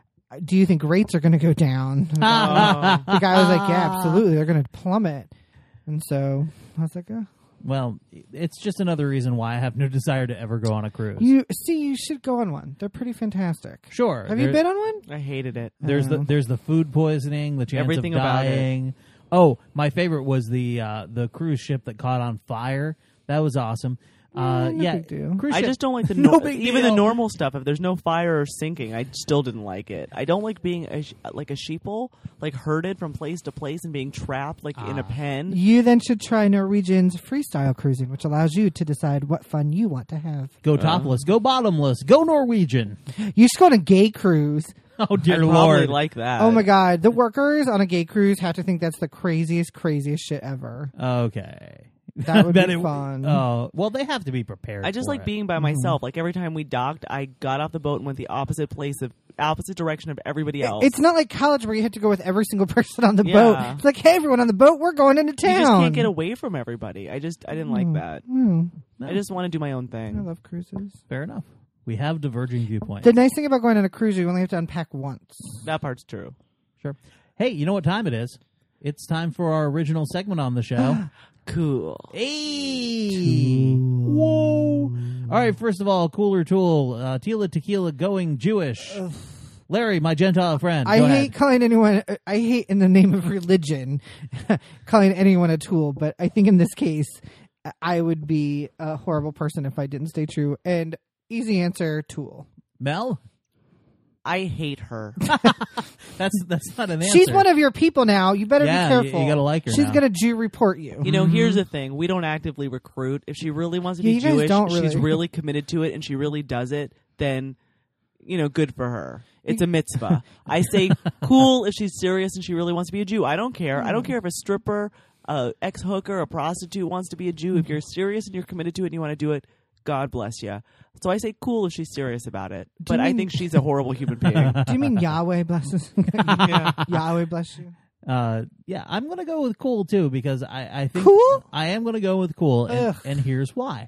D: Do you think rates are going to go down?
C: Oh.
D: The guy was like, yeah, absolutely. They're going to plummet. And so I was like, oh.
B: Well, it's just another reason why I have no desire to ever go on a cruise.
D: You see, you should go on one. They're pretty fantastic.
B: Sure.
D: Have you
B: there-
D: been on one?
C: I hated it.
B: There's the
D: Oh.
B: there's the food poisoning, the chance
C: Everything
B: of
C: about it.
B: dying. Oh, my favorite was the uh, the cruise ship that caught on fire. That was awesome. Uh,
D: no
B: yeah,
D: big deal.
B: cruise
C: I
B: ship-
C: just don't like the
B: No
C: nor-
B: big
C: even
B: deal.
C: the normal stuff. If there's no fire or sinking, I still didn't like it. I don't like being a sh- like a sheeple, like herded from place to place and being trapped like in a pen.
D: You then should try Norwegian's freestyle cruising, which allows you to decide what fun you want to have.
B: Go topless, go bottomless, go Norwegian.
D: You should go on a gay cruise.
B: Oh dear
C: I probably
B: lord!
C: like that.
D: Oh my god, the workers on a gay cruise have to think that's the craziest, craziest shit ever.
B: Okay,
D: That would
B: Bet
D: be
B: it-
D: fun.
B: Oh well, they have to be prepared.
C: I just
B: for
C: like
B: it.
C: being by myself. Like every time we docked, I got off the boat and went the opposite place of opposite direction of everybody else.
D: It's not like college where you have to go with every single person on the
C: Yeah.
D: boat. It's like, hey, everyone on the boat, we're going into town.
C: you just can't get away from everybody. I just I didn't like that.
D: Hmm.
C: I just want to do my own
D: I
C: thing.
D: love cruises.
B: Fair enough. We have diverging viewpoints.
D: The nice thing about going on a cruise, you only have to unpack once.
C: That part's true.
B: Sure. Hey, you know what time it is? It's time for our original segment on the show.
C: Cool.
B: Hey! Whoa! All right, first of all, Cooler Tool, uh, Tila Tequila going Jewish. Larry, my Gentile friend.
D: I
B: go
D: hate
B: ahead.
D: calling anyone, I hate in the name of religion, calling anyone a tool, but I think in this case, I would be a horrible person if I didn't stay true. And easy answer, tool.
B: Mel?
C: I hate her.
B: That's that's not an answer.
D: She's one of your people now. You better
B: Yeah,
D: be
B: you-
D: careful.
B: you gotta like her
D: She's
B: now.
D: going to Jew report you.
C: You know, here's the thing. We don't actively recruit. If she really wants to
D: Yeah,
C: be
D: you guys
C: Jewish,
D: don't
C: she's
D: really.
C: really committed to it and she really does it, then, you know, good for her. It's a mitzvah. I say cool if she's serious and she really wants to be a Jew. I don't care. I don't care if a stripper, a ex-hooker, a prostitute wants to be a Jew. If you're serious and you're committed to it and you want to do it, God bless you. So I say cool if she's serious about it. But I
D: mean-
C: think she's a horrible human being.
D: Do you mean Yahweh blesses?
C: Yeah.
D: Yahweh bless you.
B: Uh, yeah, I'm gonna go with cool too because I, I think
D: Cool?
B: I am gonna go with cool, and,
D: Ugh.
B: and here's why.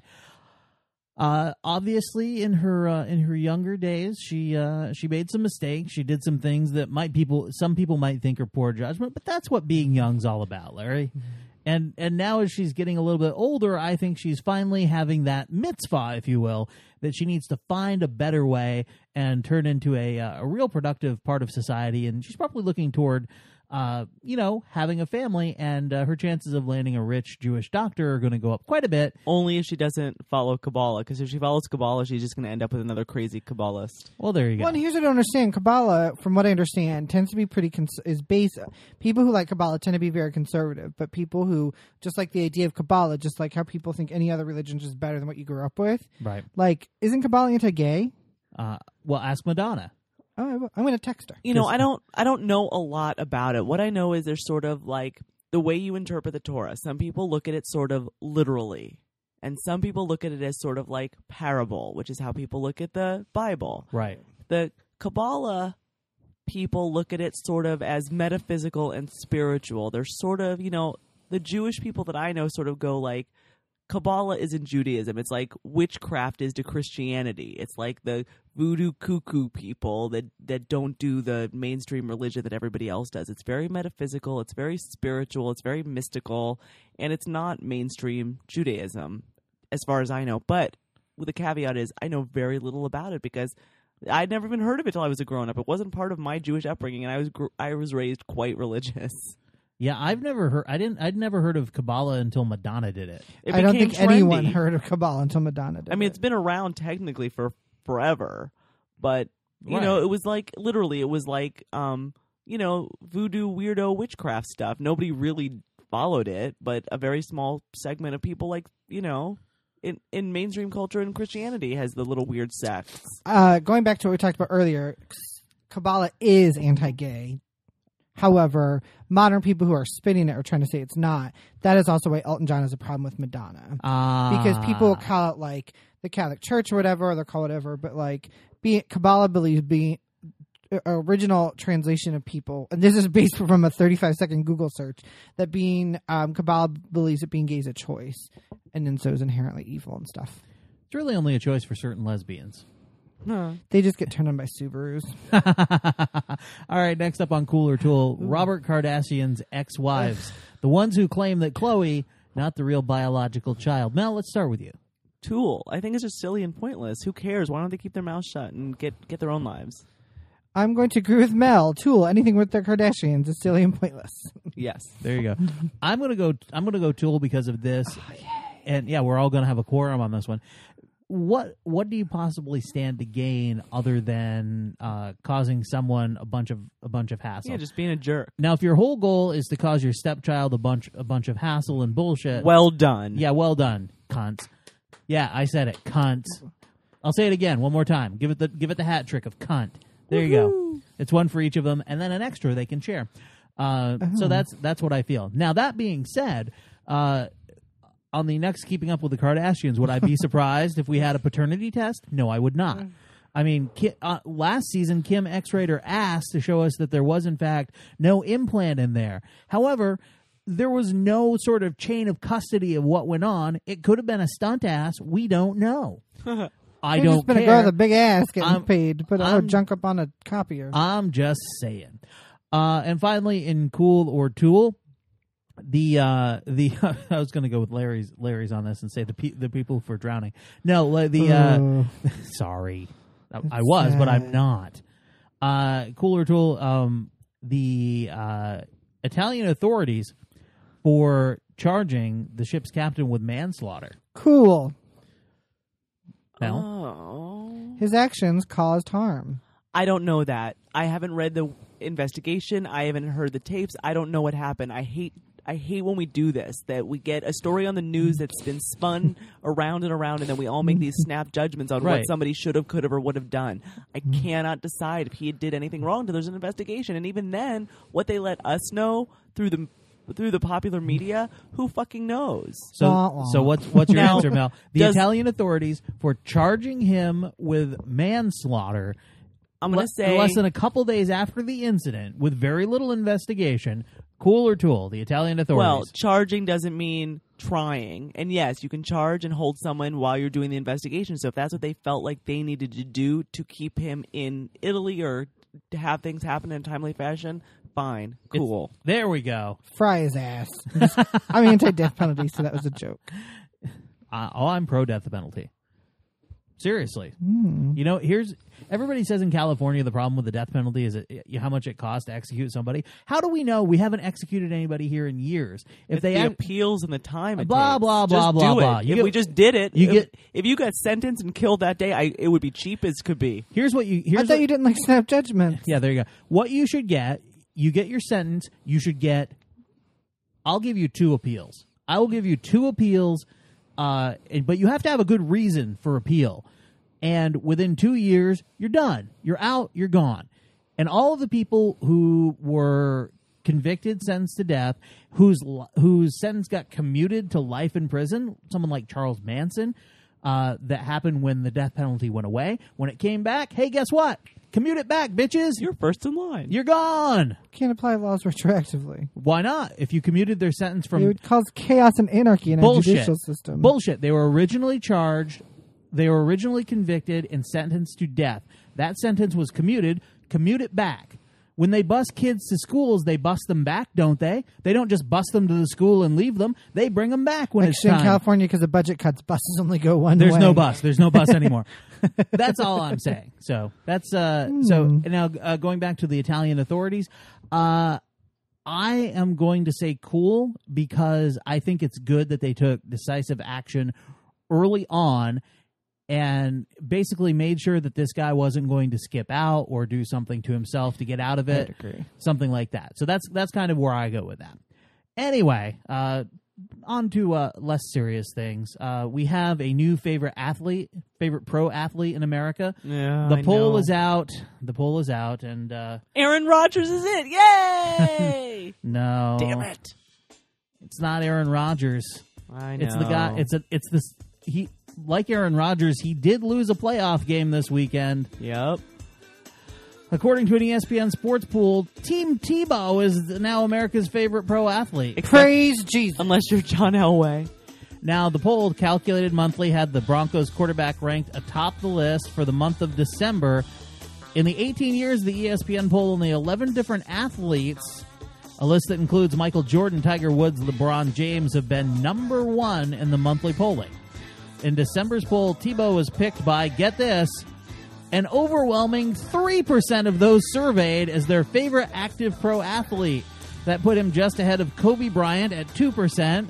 B: Uh, obviously, in her uh, in her younger days, she uh, she made some mistakes. She did some things that might people some people might think are poor judgment, but that's what being young's all about, Larry. And and now as she's getting a little bit older, I think she's finally having that mitzvah, if you will, that she needs to find a better way and turn into a uh, a real productive part of society. And she's probably looking toward, uh, you know, having a family, and uh, her chances of landing a rich Jewish doctor are going to go up quite a bit.
C: Only if she doesn't follow Kabbalah. Because if she follows Kabbalah, she's just going to end up with another crazy Kabbalist.
B: Well, there you go.
D: Well, and here's what I don't understand. Kabbalah, from what I understand, tends to be pretty cons- is based. People who like Kabbalah tend to be very conservative, but people who just like the idea of Kabbalah, just like how people think any other religion is better than what you grew up with.
B: Right.
D: Like, isn't Kabbalah anti-gay?
B: Uh, well, ask Madonna.
D: Oh, I will. I'm going to text her.
C: You know, I don't I don't know a lot about it. What I know is there's sort of like the way you interpret the Torah. Some people look at it sort of literally, and some people look at it as sort of like parable, which is how people look at the Bible.
B: Right.
C: The Kabbalah people look at it sort of as metaphysical and spiritual. They're sort of, you know, the Jewish people that I know sort of go like, Kabbalah is in Judaism. It's like witchcraft is to Christianity. It's like the voodoo cuckoo people that, that don't do the mainstream religion that everybody else does. It's very metaphysical. It's very spiritual. It's very mystical. And it's not mainstream Judaism as far as I know. But the caveat is I know very little about it because I'd never even heard of it till I was a grown-up. It wasn't part of my Jewish upbringing, and I was gr- I was raised quite religious.
B: Yeah, I've never heard. I didn't. I'd never heard of Kabbalah until Madonna did it.
C: It
D: I don't
C: became
D: think anyone
C: trendy.
D: heard of Kabbalah until Madonna did.
C: I mean,
D: it.
C: it's been around technically for forever, but you
B: Right.
C: know, it was like literally, it was like, um, you know, voodoo weirdo witchcraft stuff. Nobody really followed it, but a very small segment of people, like you know, in in mainstream culture and Christianity, has the little weird sects.
D: Uh, going back to what we talked about earlier, Kabbalah is anti-gay. However, modern people who are spinning it are trying to say it's not. That is also why Elton John has a problem with Madonna.
B: Ah,
D: Because people call it like the Catholic Church or whatever, or they'll call it whatever, but like be, Kabbalah believes being original translation of people, and this is based from a thirty-five second Google search, that being um, Kabbalah believes that being gay is a choice, and then so is inherently evil and stuff.
B: it's really only a choice for certain lesbians.
D: They just get turned on by Subarus.
B: All right, next up on Cooler Tool, Robert Kardashian's ex-wives, the ones who claim that Khloe, not the real biological child. Mel, let's start with you.
C: Tool. I think it's just silly and pointless. Who cares? Why don't they keep their mouths shut and get get their own lives?
D: I'm going to agree with Mel. Tool, anything with the Kardashians is silly and pointless.
C: Yes.
B: There you go. I'm gonna go. I'm gonna go Tool because of this. and yeah, we're all going to have a quorum on this one. What what do you possibly stand to gain other than uh, causing someone a bunch of a bunch of hassle?
C: Yeah, just being a jerk.
B: Now, if your whole goal is to cause your stepchild a bunch a bunch of hassle and bullshit,
C: Well done.
B: yeah, well done, cunts. Yeah, I said it, cunts. I'll say it again one more time. Give it the give it the hat trick of cunt. There you go. It's one for each of them, and then an extra they can share. Uh,
D: Oh.
B: So that's that's what I feel. Now, that being said, uh, on the next Keeping Up with the Kardashians, would I be surprised if we had a paternity test? No, I would not. I mean, Ki- uh, last season, Kim X-rayed her ass to show us that there was, in fact, no implant in there. However, there was no sort of chain of custody of what went on. It could have been a stunt ass. We don't know. I
D: It's
B: don't
D: just been
B: care.
D: a girl with a big ass getting
B: I'm-
D: paid to put all her
B: I'm-
D: junk up on a copier.
B: I'm just saying. Uh, and finally, in Cool or Tool, the uh, the I was going to go with Larry's Larry's on this and say the pe- the people for drowning. No, like the uh,
D: Oh.
B: sorry, I, I
D: That's
B: was, but I'm
D: sad.
B: not. Uh, Cool or Tool, um, the uh, Italian authorities for charging the ship's captain with manslaughter.
D: Cool.
B: Mel?
C: Oh.
D: His actions caused harm.
C: I don't know that. I haven't read the investigation. I haven't heard the tapes. I don't know what happened. I hate I hate when we do this, that we get a story on the news that's been spun around and around, and then we all make these snap judgments on
B: Right.
C: what somebody should have, could have, or would have done. I cannot decide if he did anything wrong until there's an investigation. And even then, what they let us know through the through the popular media, who fucking knows?
B: So,
D: Wah, wah.
B: so what's what's your
C: Now,
B: answer, Mel? The
C: does-
B: Italian authorities for charging him with manslaughter.
C: I'm going
B: le-
C: to say
B: less than a couple days after the incident, with very little investigation. Cool or Tool? The Italian authorities.
C: well, charging doesn't mean trying. And yes, you can charge and hold someone while you're doing the investigation. So if that's what they felt like they needed to do to keep him in Italy or to have things happen in a timely fashion, fine, cool.
B: there we go.
D: Fry his ass. I'm anti-death penalty, so that was a joke.
B: Uh, oh, I'm pro death penalty. Seriously,
D: Hmm.
B: you know, here's everybody says in California the problem with the death penalty is it, it- how much it costs to execute somebody. How do we know? We haven't executed anybody here in years. If
C: It's
B: they
C: the
B: act-
C: appeals and the time it
B: Blah,
C: takes.
B: blah, blah,
C: Just
B: blah,
C: do
B: blah.
C: it.
B: You
C: if
B: get-
C: we just did it,
B: you
C: if,
B: get-
C: if you got sentenced and killed that day, I, it would be cheap as could be.
B: here's what you here's
D: I thought
B: what-
D: you didn't like snap judgments.
B: Yeah, there you go. What you should get, you get your sentence, you should get, I'll give you two appeals. I will give you two appeals, uh, and- but you have to have a good reason for appeal. And within two years, you're done. You're out, you're gone. And all of the people who were convicted, sentenced to death, whose li- whose sentence got commuted to life in prison, someone like Charles Manson, uh, that happened when the death penalty went away. When it came back, hey, guess what? Commute it back, bitches.
C: You're first in line.
B: You're gone.
D: Can't apply laws retroactively.
B: Why not? If you commuted their sentence
D: It
B: from
D: would cause chaos and anarchy in our
B: bullshit,
D: judicial system.
B: bullshit. They were originally charged, they were originally convicted and sentenced to death. That sentence was commuted. Commute it back. When they bus kids to schools, they bus them back, don't they? They don't just bus them to the school and leave them. They bring them back when it's
D: Actually, in
B: time.
D: California, because of budget cuts, buses only go one
B: There's
D: way.
B: no bus. There's no bus anymore. That's all I'm saying. So that's uh. So
D: Hmm.
B: now uh, going back to the Italian authorities, uh, I am going to say cool because I think it's good that they took decisive action early on and basically made sure that this guy wasn't going to skip out or do something to himself to get out of it,
D: agree.
B: something like that. So that's that's kind of where I go with that. Anyway, uh, on to uh, less serious things. Uh, we have a new favorite athlete, favorite pro athlete in America.
C: Yeah,
B: the
C: I
B: poll
C: know.
B: is out. The poll is out, and uh,
C: Aaron Rodgers is it. Yay!
B: no,
C: Damn it.
B: it's not Aaron Rodgers.
C: I know.
B: It's the guy. It's a. It's this. He like Aaron Rodgers. He did lose a playoff game this weekend.
C: Yep.
B: According to an E S P N Sports pool, Team Tebow is now America's favorite pro athlete.
D: Praise Jesus.
C: Unless you're John Elway.
B: Now, the poll, calculated monthly, had the Broncos quarterback ranked atop the list for the month of December. In the eighteen years of the E S P N poll, only eleven different athletes, a list that includes Michael Jordan, Tiger Woods, LeBron James, have been number one in the monthly polling. In December's poll, Tebow was picked by, get this, an overwhelming three percent of those surveyed as their favorite active pro athlete. That put him just ahead of Kobe Bryant at two percent,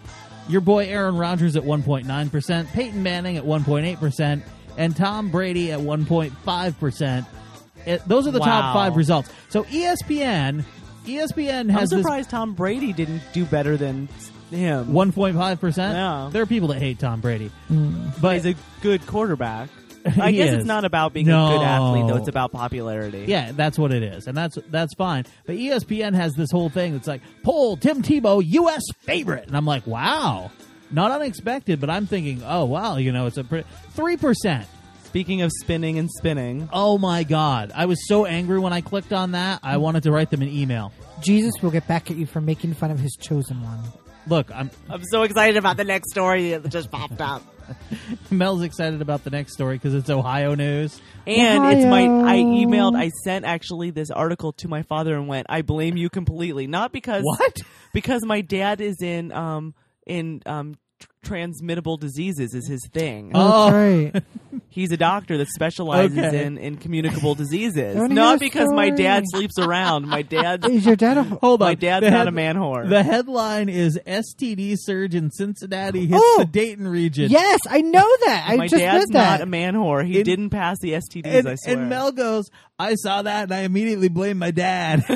B: your boy Aaron Rodgers at one point nine percent, Peyton Manning at one point eight percent, and Tom Brady at one point five percent. It, those are the
C: Wow.
B: top five results. So E S P N, E S P N
C: I'm
B: has this
C: surprised Tom Brady didn't do better than him.
B: one point five percent.
C: Yeah.
B: There are people that hate Tom Brady.
C: But
B: But
C: he's a good quarterback. I
B: He
C: guess
B: is.
C: it's not about being
B: No.
C: a good athlete, though. It's about popularity.
B: yeah, that's what it is, and that's that's fine. But E S P N has this whole thing that's like, poll Tim Tebow U S favorite, and I'm like, wow, not unexpected. But I'm thinking, oh wow, you know, it's a pretty three percent.
C: Speaking of spinning and spinning,
B: Oh my god, I was so angry when I clicked on that. I wanted to write them an email.
D: Jesus will get back at you for making fun of his chosen one.
B: Look, I'm
C: I'm so excited about the next story that just popped up.
B: Mel's excited about the next story because it's Ohio news.
C: And it's my, I
D: Ohio.
C: emailed, I sent actually this article to my father and went, I blame you completely. Not because,
B: What?
C: because my dad is in, um, in, um, tr- transmittable diseases is his thing.
B: Oh.
D: That's right.
C: He's a doctor that specializes
B: Okay.
C: in, in communicable diseases.
D: I wanna
C: Not
D: hear a
C: because my
D: story.
C: dad sleeps around. My dad,
D: Is your dad a...
B: Hold on.
C: my dad's
B: The
C: not
B: head-
C: a man whore.
B: The headline is S T D surge in Cincinnati hits
D: Oh!
B: the Dayton region.
D: Yes, I know that. I
C: my
D: just
C: dad's
D: read that.
C: not a man whore. He
B: In-
C: didn't pass the S T Ds,
B: And,
C: I swear.
B: and Mel goes, I saw that and I immediately blamed my dad.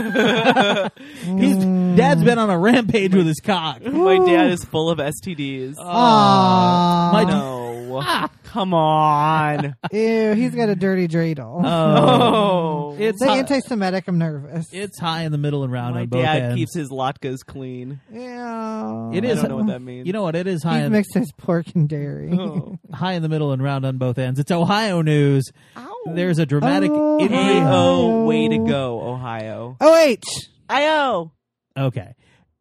B: He's Dad's been on a rampage with his cock.
C: my dad is full of S T Ds.
D: Aww.
B: My
C: no. Come on.
D: Ew, he's got a dirty dreidel.
C: Oh.
B: It's
D: Say
B: high,
D: anti-Semitic, I'm nervous.
B: it's high in the middle and round
C: My
B: on both
C: dad
B: ends.
C: keeps his latkes clean.
D: Yeah.
B: It
C: I
B: is-
C: don't know what that means.
B: You know what? It is high
D: He's
B: in,
D: mixed his pork and dairy.
C: Oh.
B: high in the middle and round on both ends. It's Ohio news. There's a dramatic
D: Oh,
B: increase.
C: A O,
D: Ohio.
C: way to go, Ohio.
D: O H.
C: I O.
B: Okay.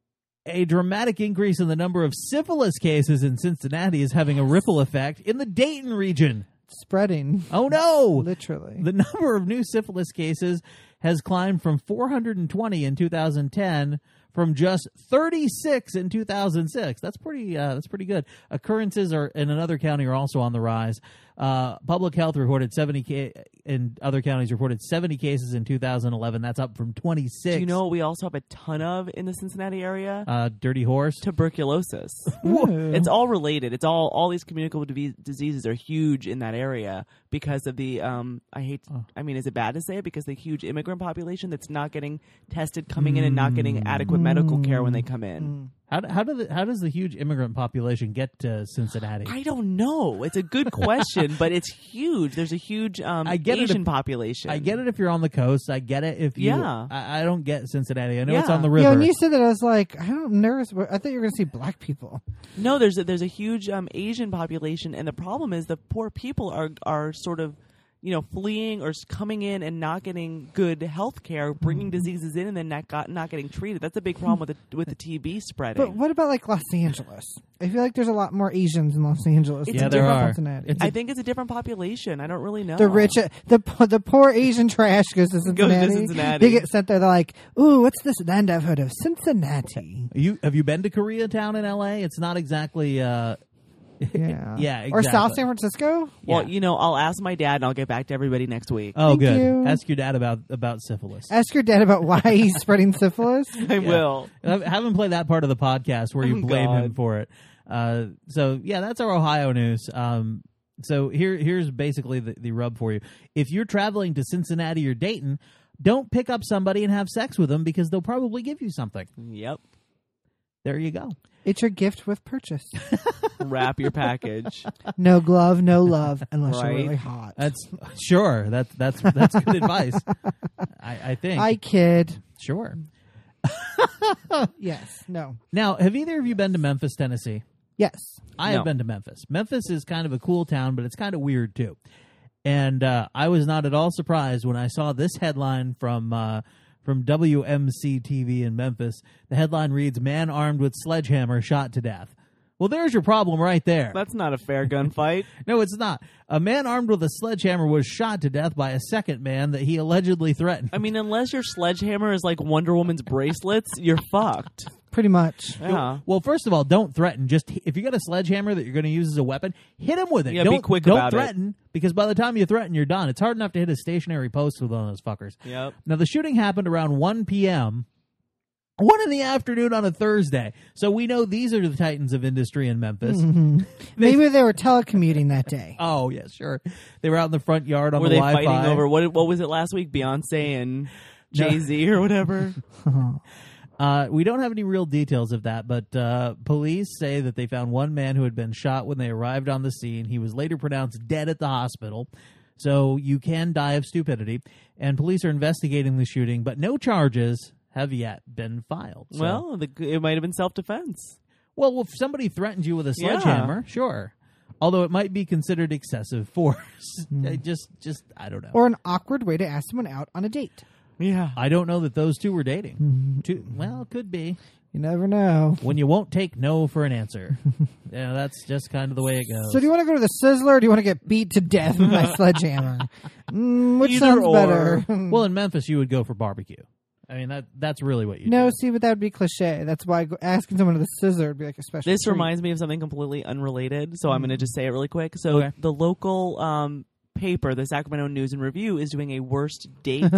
B: A dramatic increase in the number of syphilis cases in Cincinnati is having a ripple effect in the Dayton region.
D: Spreading.
B: Oh no!
D: Literally.
B: The number of new syphilis cases has climbed from four hundred twenty in two thousand ten from just thirty-six in two thousand six. That's pretty. Uh, that's pretty good. Occurrences are in another county are also on the rise. Uh, public health reported seventy ca- in other counties reported seventy cases in two thousand eleven. That's up from twenty-six.
C: Do you know what we also have a ton of in the Cincinnati area?
B: Uh, dirty horse.
C: Tuberculosis.
D: Ooh.
C: It's all related. It's all all these communicable disease, diseases are huge in that area because of the um. I hate. I mean, is it bad to say it because the huge immigrant population that's not getting tested coming in and not getting adequate medical care when they come in?
B: How do, how do the, how does the huge immigrant population get to Cincinnati?
C: I don't know. It's a good question, but it's huge. There's a huge um,
B: I get it
C: Asian
B: if-
C: population.
B: I get it if you're on the coast. I get it if you.
C: Yeah.
B: I, I don't get Cincinnati. I know it's
C: Yeah.
B: on the
D: Yeah,
B: river.
D: when you said that, I was like, I'm nervous. I thought you were going to see black people.
C: No, there's a, there's a huge um, Asian population, and the problem is the poor people are are sort of, you know, fleeing or s- coming in and not getting good health care, bringing diseases in, and then not got, not getting treated. That's a big problem with the with the T B spreading.
D: But what about like Los Angeles? I feel like there's a lot more Asians in Los Angeles.
C: It's
D: than
C: a there
D: different
B: are.
D: Cincinnati.
B: It's
C: I think it's a different population. I don't really know.
D: the rich, the the poor Asian trash goes to Cincinnati.
C: Cincinnati.
D: They get sent there. They're like, "Ooh, what's this land I've heard of? Cincinnati."
B: You have you been to Koreatown in L A? It's not exactly. Uh,
D: Yeah,
B: Yeah,
D: Or South
B: exactly.
D: San Francisco.
C: Well,
B: yeah.
C: you know, I'll ask my dad, and I'll get back to everybody next week.
B: Oh,
D: Thank
B: good.
D: you.
B: Ask your dad about about syphilis.
D: Ask your dad about why he's spreading syphilis.
C: I will.
B: I haven't played that part of the podcast where you
C: Oh,
B: blame him
C: God.
B: for it. Uh, so yeah, that's our Ohio news. Um, so here, here's basically the, the rub for you. If you're traveling to Cincinnati or Dayton, don't pick up somebody and have sex with them because they'll probably give you something.
C: Yep.
B: There you go.
D: It's your gift with purchase.
C: Wrap your package.
D: No glove, no love, unless
C: Right.
D: you're really hot.
B: That's sure. That's that's that's good advice. I, I think.
D: I kid.
B: Sure.
D: Yes. No.
B: Now, have either of you been to Memphis, Tennessee?
D: Yes.
B: I
C: No.
B: have been to Memphis. Memphis is kind of a cool town, but it's kind of weird too. And uh, I was not at all surprised when I saw this headline from uh, from W M C T V in Memphis. The headline reads, "Man armed with sledgehammer shot to death." Well, there's your problem right there.
C: That's not a fair gunfight.
B: No, it's not. A man armed with a sledgehammer was shot to death by a second man that he allegedly threatened.
C: I mean, unless your sledgehammer is like Wonder Woman's bracelets, you're fucked.
D: Pretty much.
C: Yeah.
B: Well, first of all, don't threaten. Just if you got a sledgehammer that you're going to use as a weapon, hit him with it.
C: Yeah, be
B: don't,
C: quick
B: don't
C: about it.
B: threaten because by the time you threaten, you're done. It's hard enough to hit a stationary post with one of those fuckers.
C: Yep.
B: Now, the shooting happened around one p.m.
F: One in the afternoon on a Thursday. So we know these are the titans of industry in Memphis.
D: Mm-hmm. Maybe they were telecommuting that day.
F: Oh, yeah, sure. They were out in the front yard on
C: Were
F: the
C: they
F: Wi-Fi.
C: fighting over, what What was it last week? Beyonce and Jay-Z or whatever?
F: Uh, we don't have any real details of that, but uh, police say that they found one man who had been shot when they arrived on the scene. He was later pronounced dead at the hospital. So you can die of stupidity. And police are investigating the shooting, but no charges have yet been filed. So,
C: Well, the, it might have been self-defense.
F: well, if somebody threatens you with a sledgehammer, sure. Although it might be considered excessive force. I just, just, I don't know.
D: Or an awkward way to ask someone out on a date.
C: Yeah.
F: I don't know that those two were dating. Two, well, it could be.
D: You never know.
F: When you won't take no for an answer. Yeah, that's just kind of the way it goes.
D: So do you want to go to the Sizzler or do you want to get beat to death with my sledgehammer? Mm, which
C: Either
D: sounds
C: or.
D: better?
F: Well, in Memphis, you would go for barbecue. I mean, that that's really what you
D: No,
F: do.
D: see, but that would be cliche. That's why go- asking someone to the Sizzler would be like a special
C: This
D: treat.
C: reminds me of something completely unrelated, so I'm going to just say it really quick. So
F: Okay.
C: the local um, paper, the Sacramento News and Review, is doing a worst dates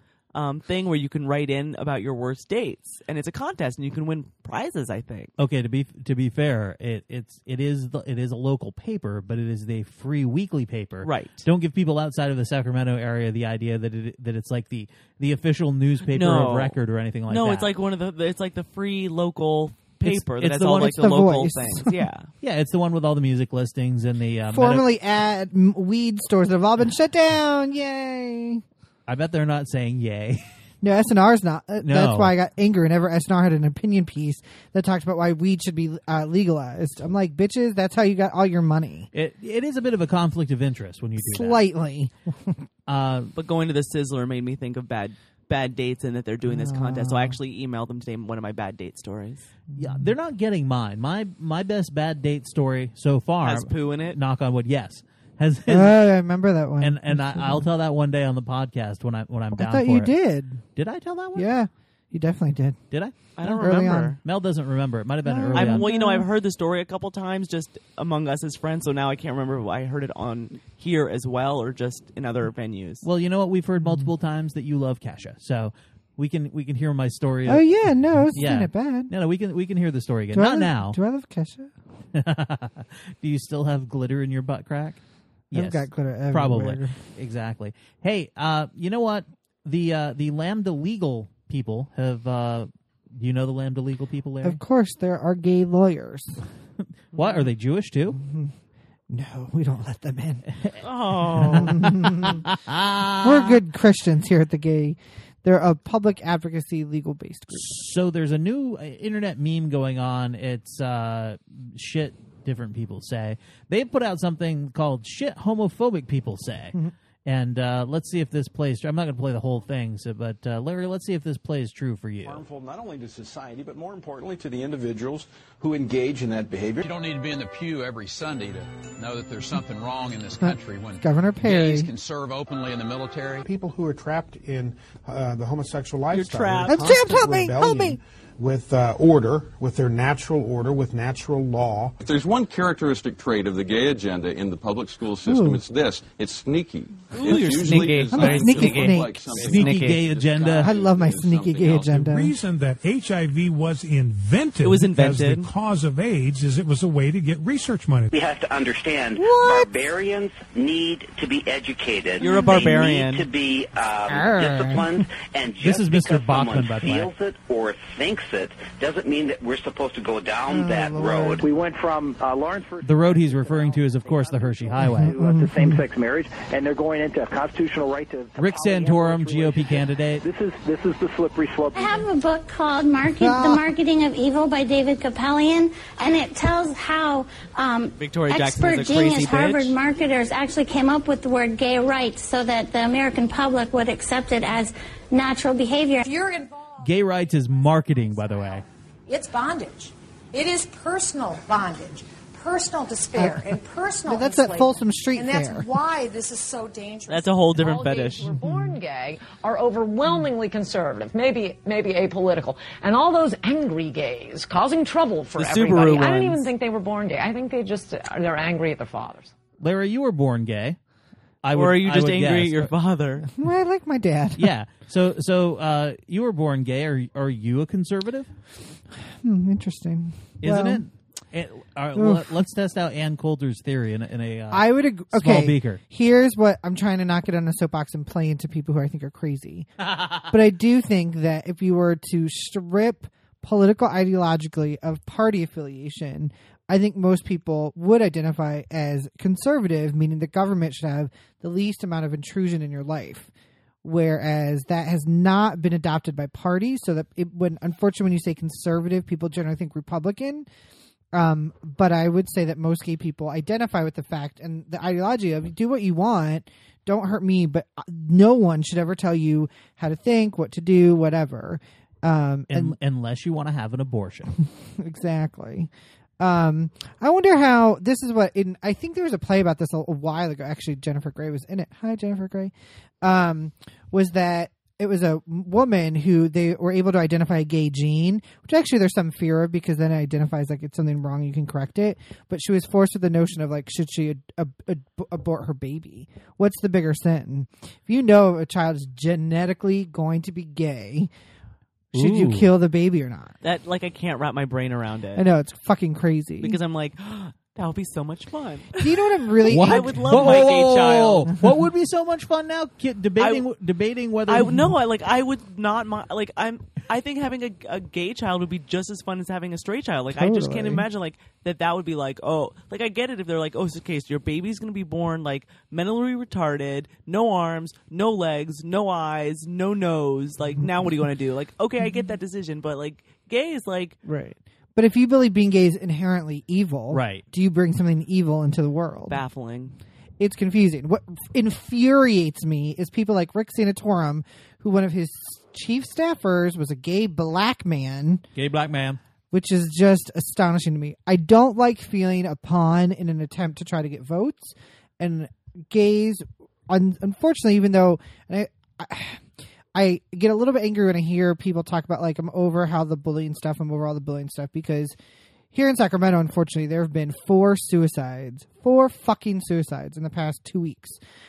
C: um, thing where you can write in about your worst dates, and it's a contest, and you can win prizes, I think.
F: Okay, to be to be fair, it it's it is the, it is a local paper, but it is a free weekly paper.
C: Right.
F: Don't give people outside of the Sacramento area the idea that it that it's like the the official newspaper
C: No.
F: of record or anything like
C: no,
F: that.
C: it's like one of the. It's like the free local paper
F: It's-
C: that
F: it's
C: has
F: the
C: all
F: one-
C: like
D: It's
C: the
D: The
C: local
D: Voice.
C: things. Yeah.
F: yeah, it's the one with all the music listings and the uh,
D: Formerly at m- weed stores that have all been shut down. Yay.
F: I bet they're not saying yay.
D: No, S N R's not. Uh,
F: No.
D: That's why I got angry whenever S N R had an opinion piece that talked about why weed should be uh, legalized. I'm like, bitches, that's how you got all your money.
F: It it is a bit of a conflict of interest when you do
D: Slightly.
F: that. Uh,
C: But going to the Sizzler made me think of bad bad dates and that they're doing this contest. So I actually emailed them today one of my bad date stories.
F: yeah, they're not getting mine. My my best bad date story so far
C: Has poo in it?
F: Knock on wood, yes. Has,
D: Oh,
F: has
D: I remember that one.
F: and and I, I'll tell that one day on the podcast when I when I'm down
D: I thought
F: for
D: you
F: it.
D: did.
F: Did I tell that one?
D: Yeah, you definitely did.
F: Did I?
C: I don't
D: Early
C: remember.
D: on.
F: Mel doesn't remember. It might have been early
C: I'm,
F: on.
C: well, you know, I've heard the story a couple times just among us as friends, so now I can't remember if I heard it on here as well or just in other venues.
F: Well, you know what? We've heard multiple times that you love Kesha, so we can we can hear my story.
D: Oh, yeah, no, it's
F: yeah.
D: not bad.
F: No, no, we can we can hear the story again.
D: Do I
F: Not
D: love-
F: now.
D: Do I love Kesha?
F: Do you still have glitter in your butt crack?
D: I've
F: Yes,
D: got glitter everywhere.
F: probably. Exactly. Hey, uh, you know what? The uh, the Lambda Legal people have. Uh, do you know the Lambda Legal people, Larry?
D: Of course, there are gay lawyers.
F: What are they Jewish too?
D: No, we don't let them in.
C: Oh.
D: We're good Christians here at the gay. They're a public advocacy, legal based group.
F: So there's a new uh, internet meme going on. It's uh, shit different people say. They put out something called shit homophobic people say.
D: Mm-hmm.
F: And uh, let's see if this plays. I'm not going to play the whole thing, so, but uh, Larry, let's see if this plays true for you.
G: Harmful not only to society, but more importantly to the individuals who engage in that behavior.
H: You don't need to be in the pew every Sunday to know that there's something wrong in this country when
D: Governor Perry.
H: gays can serve openly in the military.
I: People who are trapped in uh, the homosexual lifestyle.
C: trapped.
I: they're
D: I'm trapped, help
I: constant
D: me, help
I: rebellion
D: me.
I: With uh, order, with their natural order, with natural law.
J: If there's one characteristic trait of the gay agenda in the public school system,
D: Ooh.
J: it's this. It's sneaky.
C: Ooh,
J: it's
C: you're
J: usually
C: sneaky.
J: designed
D: I'm a sneaky
J: to look
D: snake.
J: like something
F: Sneaky
C: Sneaky.
F: gay agenda.
D: I love my
J: It's
D: sneaky
J: something
D: gay
J: else.
D: agenda.
K: The reason that H I V was invented,
C: It was
K: as
C: invented.
K: the cause of AIDS is it was a way to get research money.
L: We have to understand
D: What?
L: barbarians need to be educated.
C: You're a barbarian.
L: They need to be um,
D: Arr.
L: disciplined. And just
F: This is Mister
L: because
F: Bachman,
L: someone
F: by the way.
L: feels it or thinks it doesn't mean that we're supposed to go down
D: Oh,
L: that
D: Lord.
L: road. We went from uh, Lawrenceburg
F: The road he's referring to is, of course, the Hershey Highway.
L: to, uh, to same-sex marriage, and they're going into a constitutional right to. to
F: Rick Santorum, G O P candidate.
L: This is this is the slippery slope.
M: I have a book called Market, The Marketing of Evil by David Kapelian, and it tells how um,
C: Victoria Jackson
M: expert
C: is a crazy
M: genius Harvard
C: bitch.
M: marketers actually came up with the word gay rights so that the American public would accept it as natural behavior.
N: If you're involved,
F: Gay rights is marketing, by the way.
N: it's bondage. It is personal bondage, personal despair, and personal.
D: But that's that
N: enslavement.
D: Folsom Street
N: and that's
D: Fair.
N: why this is so dangerous.
C: That's a whole different
O: All
C: fetish.
O: gays who were born gay are overwhelmingly conservative, maybe maybe apolitical, and all those angry gays causing trouble for
C: The
O: everybody.
C: Subaru
O: I don't
C: ones.
O: even think they were born gay. I think they just they're angry at their fathers.
F: Larry, you were born gay. I would,
C: or are you
F: I
C: just
F: would
C: angry
F: guess.
C: at your father?
D: Well, I like my dad.
F: Yeah. So, so uh, you were born gay. Are are you a conservative?
D: Hmm, interesting.
F: Isn't
D: Well,
F: it? it all right,
D: oof.
F: let, us test out Ann Coulter's theory in a, in a uh,
D: I would agree.
F: small
D: Okay,
F: beaker.
D: here's what I'm trying to knock it on a soapbox and play into people who I think are crazy. But I do think that if you were to strip political ideologically of party affiliation, I think most people would identify as conservative, meaning the government should have the least amount of intrusion in your life. Whereas that has not been adopted by parties, so that it, when unfortunately when you say conservative, people generally think Republican. Um, but I would say that most gay people identify with the fact and the ideology of do what you want, don't hurt me, but no one should ever tell you how to think, what to do, whatever. Um,
F: and, unless you want to have an abortion.
D: Exactly. Um, I wonder how this is what in, I think there was a play about this a, a while ago. Actually, Jennifer Grey was in it. Hi, Jennifer Grey. Um, was that it was a woman who they were able to identify a gay gene, which actually there's some fear of because then it identifies like it's something wrong. You can correct it. But she was forced with the notion of like, should she ad- ab- ab- abort her baby? What's the bigger sin? If you know a child is genetically going to be gay, should you
C: Ooh.
D: kill the baby or not?
C: That like I can't wrap my brain around it.
D: I know it's fucking crazy
C: because I'm like, oh, that would be so much fun.
D: Do you know what I'm really?
F: What?
C: I would love
F: Whoa,
C: my
F: whoa,
C: gay
F: whoa,
C: child.
F: whoa. What would be so much fun now? Ki- Debating,
C: I-
F: debating whether.
C: I no, I like I would not mind. Like I'm, I think having a, a gay child would be just as fun as having a straight child. Like I just can't
D: Totally.
C: imagine like that. That would be like, oh, like I get it if they're like, oh, it's okay, so your baby's gonna be born like mentally retarded, no arms, no legs, no eyes, no nose. Like now, what are you gonna do? Like, okay, I get that decision, but like gay is like
D: right. But if you believe being gay is inherently evil,
F: right?
D: Do you bring something evil into the world?
C: baffling.
D: It's confusing. What infuriates me is people like Rick Santorum, who one of his chief staffers was a gay black man,
F: Gay black man.
D: which is just astonishing to me. I don't like feeling a pawn in an attempt to try to get votes, and gays, un- unfortunately, even though and I, I, I get a little bit angry when I hear people talk about like I'm over how the bullying stuff, I'm over all the bullying stuff because. Here in Sacramento, unfortunately, there have been four suicides, four fucking suicides in the past two weeks.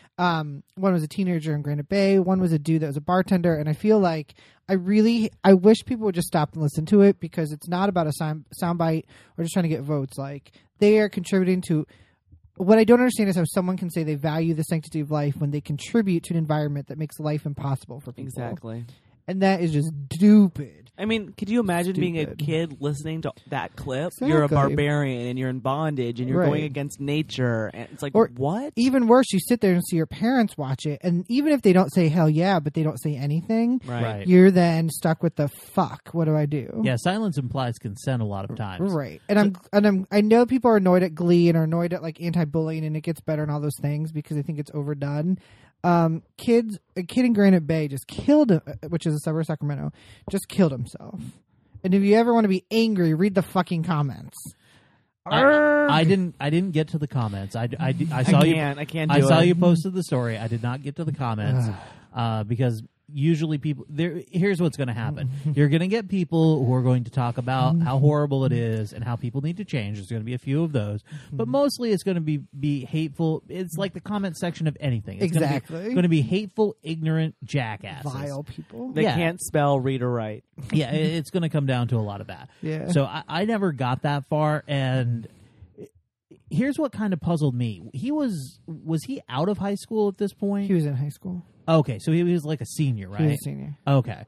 D: Um, one was a teenager in Granite Bay. One was a dude that was a bartender. And I feel like I really, I wish people would just stop and listen to it because it's not about a sound soundbite or just trying to get votes. Like they are contributing to. What I don't understand is how someone can say they value the sanctity of life when they contribute to an environment that makes life impossible for people.
C: Exactly.
D: And that is just stupid.
C: I mean, could you imagine being a
D: Stupid.
C: kid listening to that clip? You're a
D: Exactly.
C: barbarian and you're in bondage and you're
D: Right.
C: going against nature. And it's like,
D: Or
C: what?
D: Even worse, you sit there and see your parents watch it, and even if they don't say hell yeah, but they don't say anything,
F: Right. Right.
D: you're then stuck with the fuck. What do I do?
F: Yeah, silence implies consent a lot of times.
D: Right. And I'm and I'm I know people are annoyed at Glee and are annoyed at like anti-bullying and it gets better and all those things because they think it's overdone. Um, kids, a kid in Granite Bay just killed, him, which is a suburb of Sacramento, just killed himself. And if you ever want to be angry, read the fucking comments.
F: I, I didn't. I didn't get to the comments. I, I, I saw
C: I
F: you.
C: can't- I can't
F: I
C: do
F: saw
C: it.
F: you posted the story. I did not get to the comments uh, because usually people. There. Here's what's going to happen. You're going to get people who are going to talk about how horrible it is and how people need to change. There's going to be a few of those, but mostly it's going to be be hateful. It's like the comment section of anything. It's
D: Exactly.
F: Going to be, going to be hateful, ignorant jackasses.
D: Vile people.
C: They
F: Yeah.
C: can't spell, read, or write.
F: Yeah, it- it's going to come down to a lot of that.
D: Yeah.
F: So I, I never got that far, and here's what kind of puzzled me. He was was he out of high school at this point?
D: He was in high school.
F: Okay, so he was like a senior, right?
D: He was a senior.
F: Okay.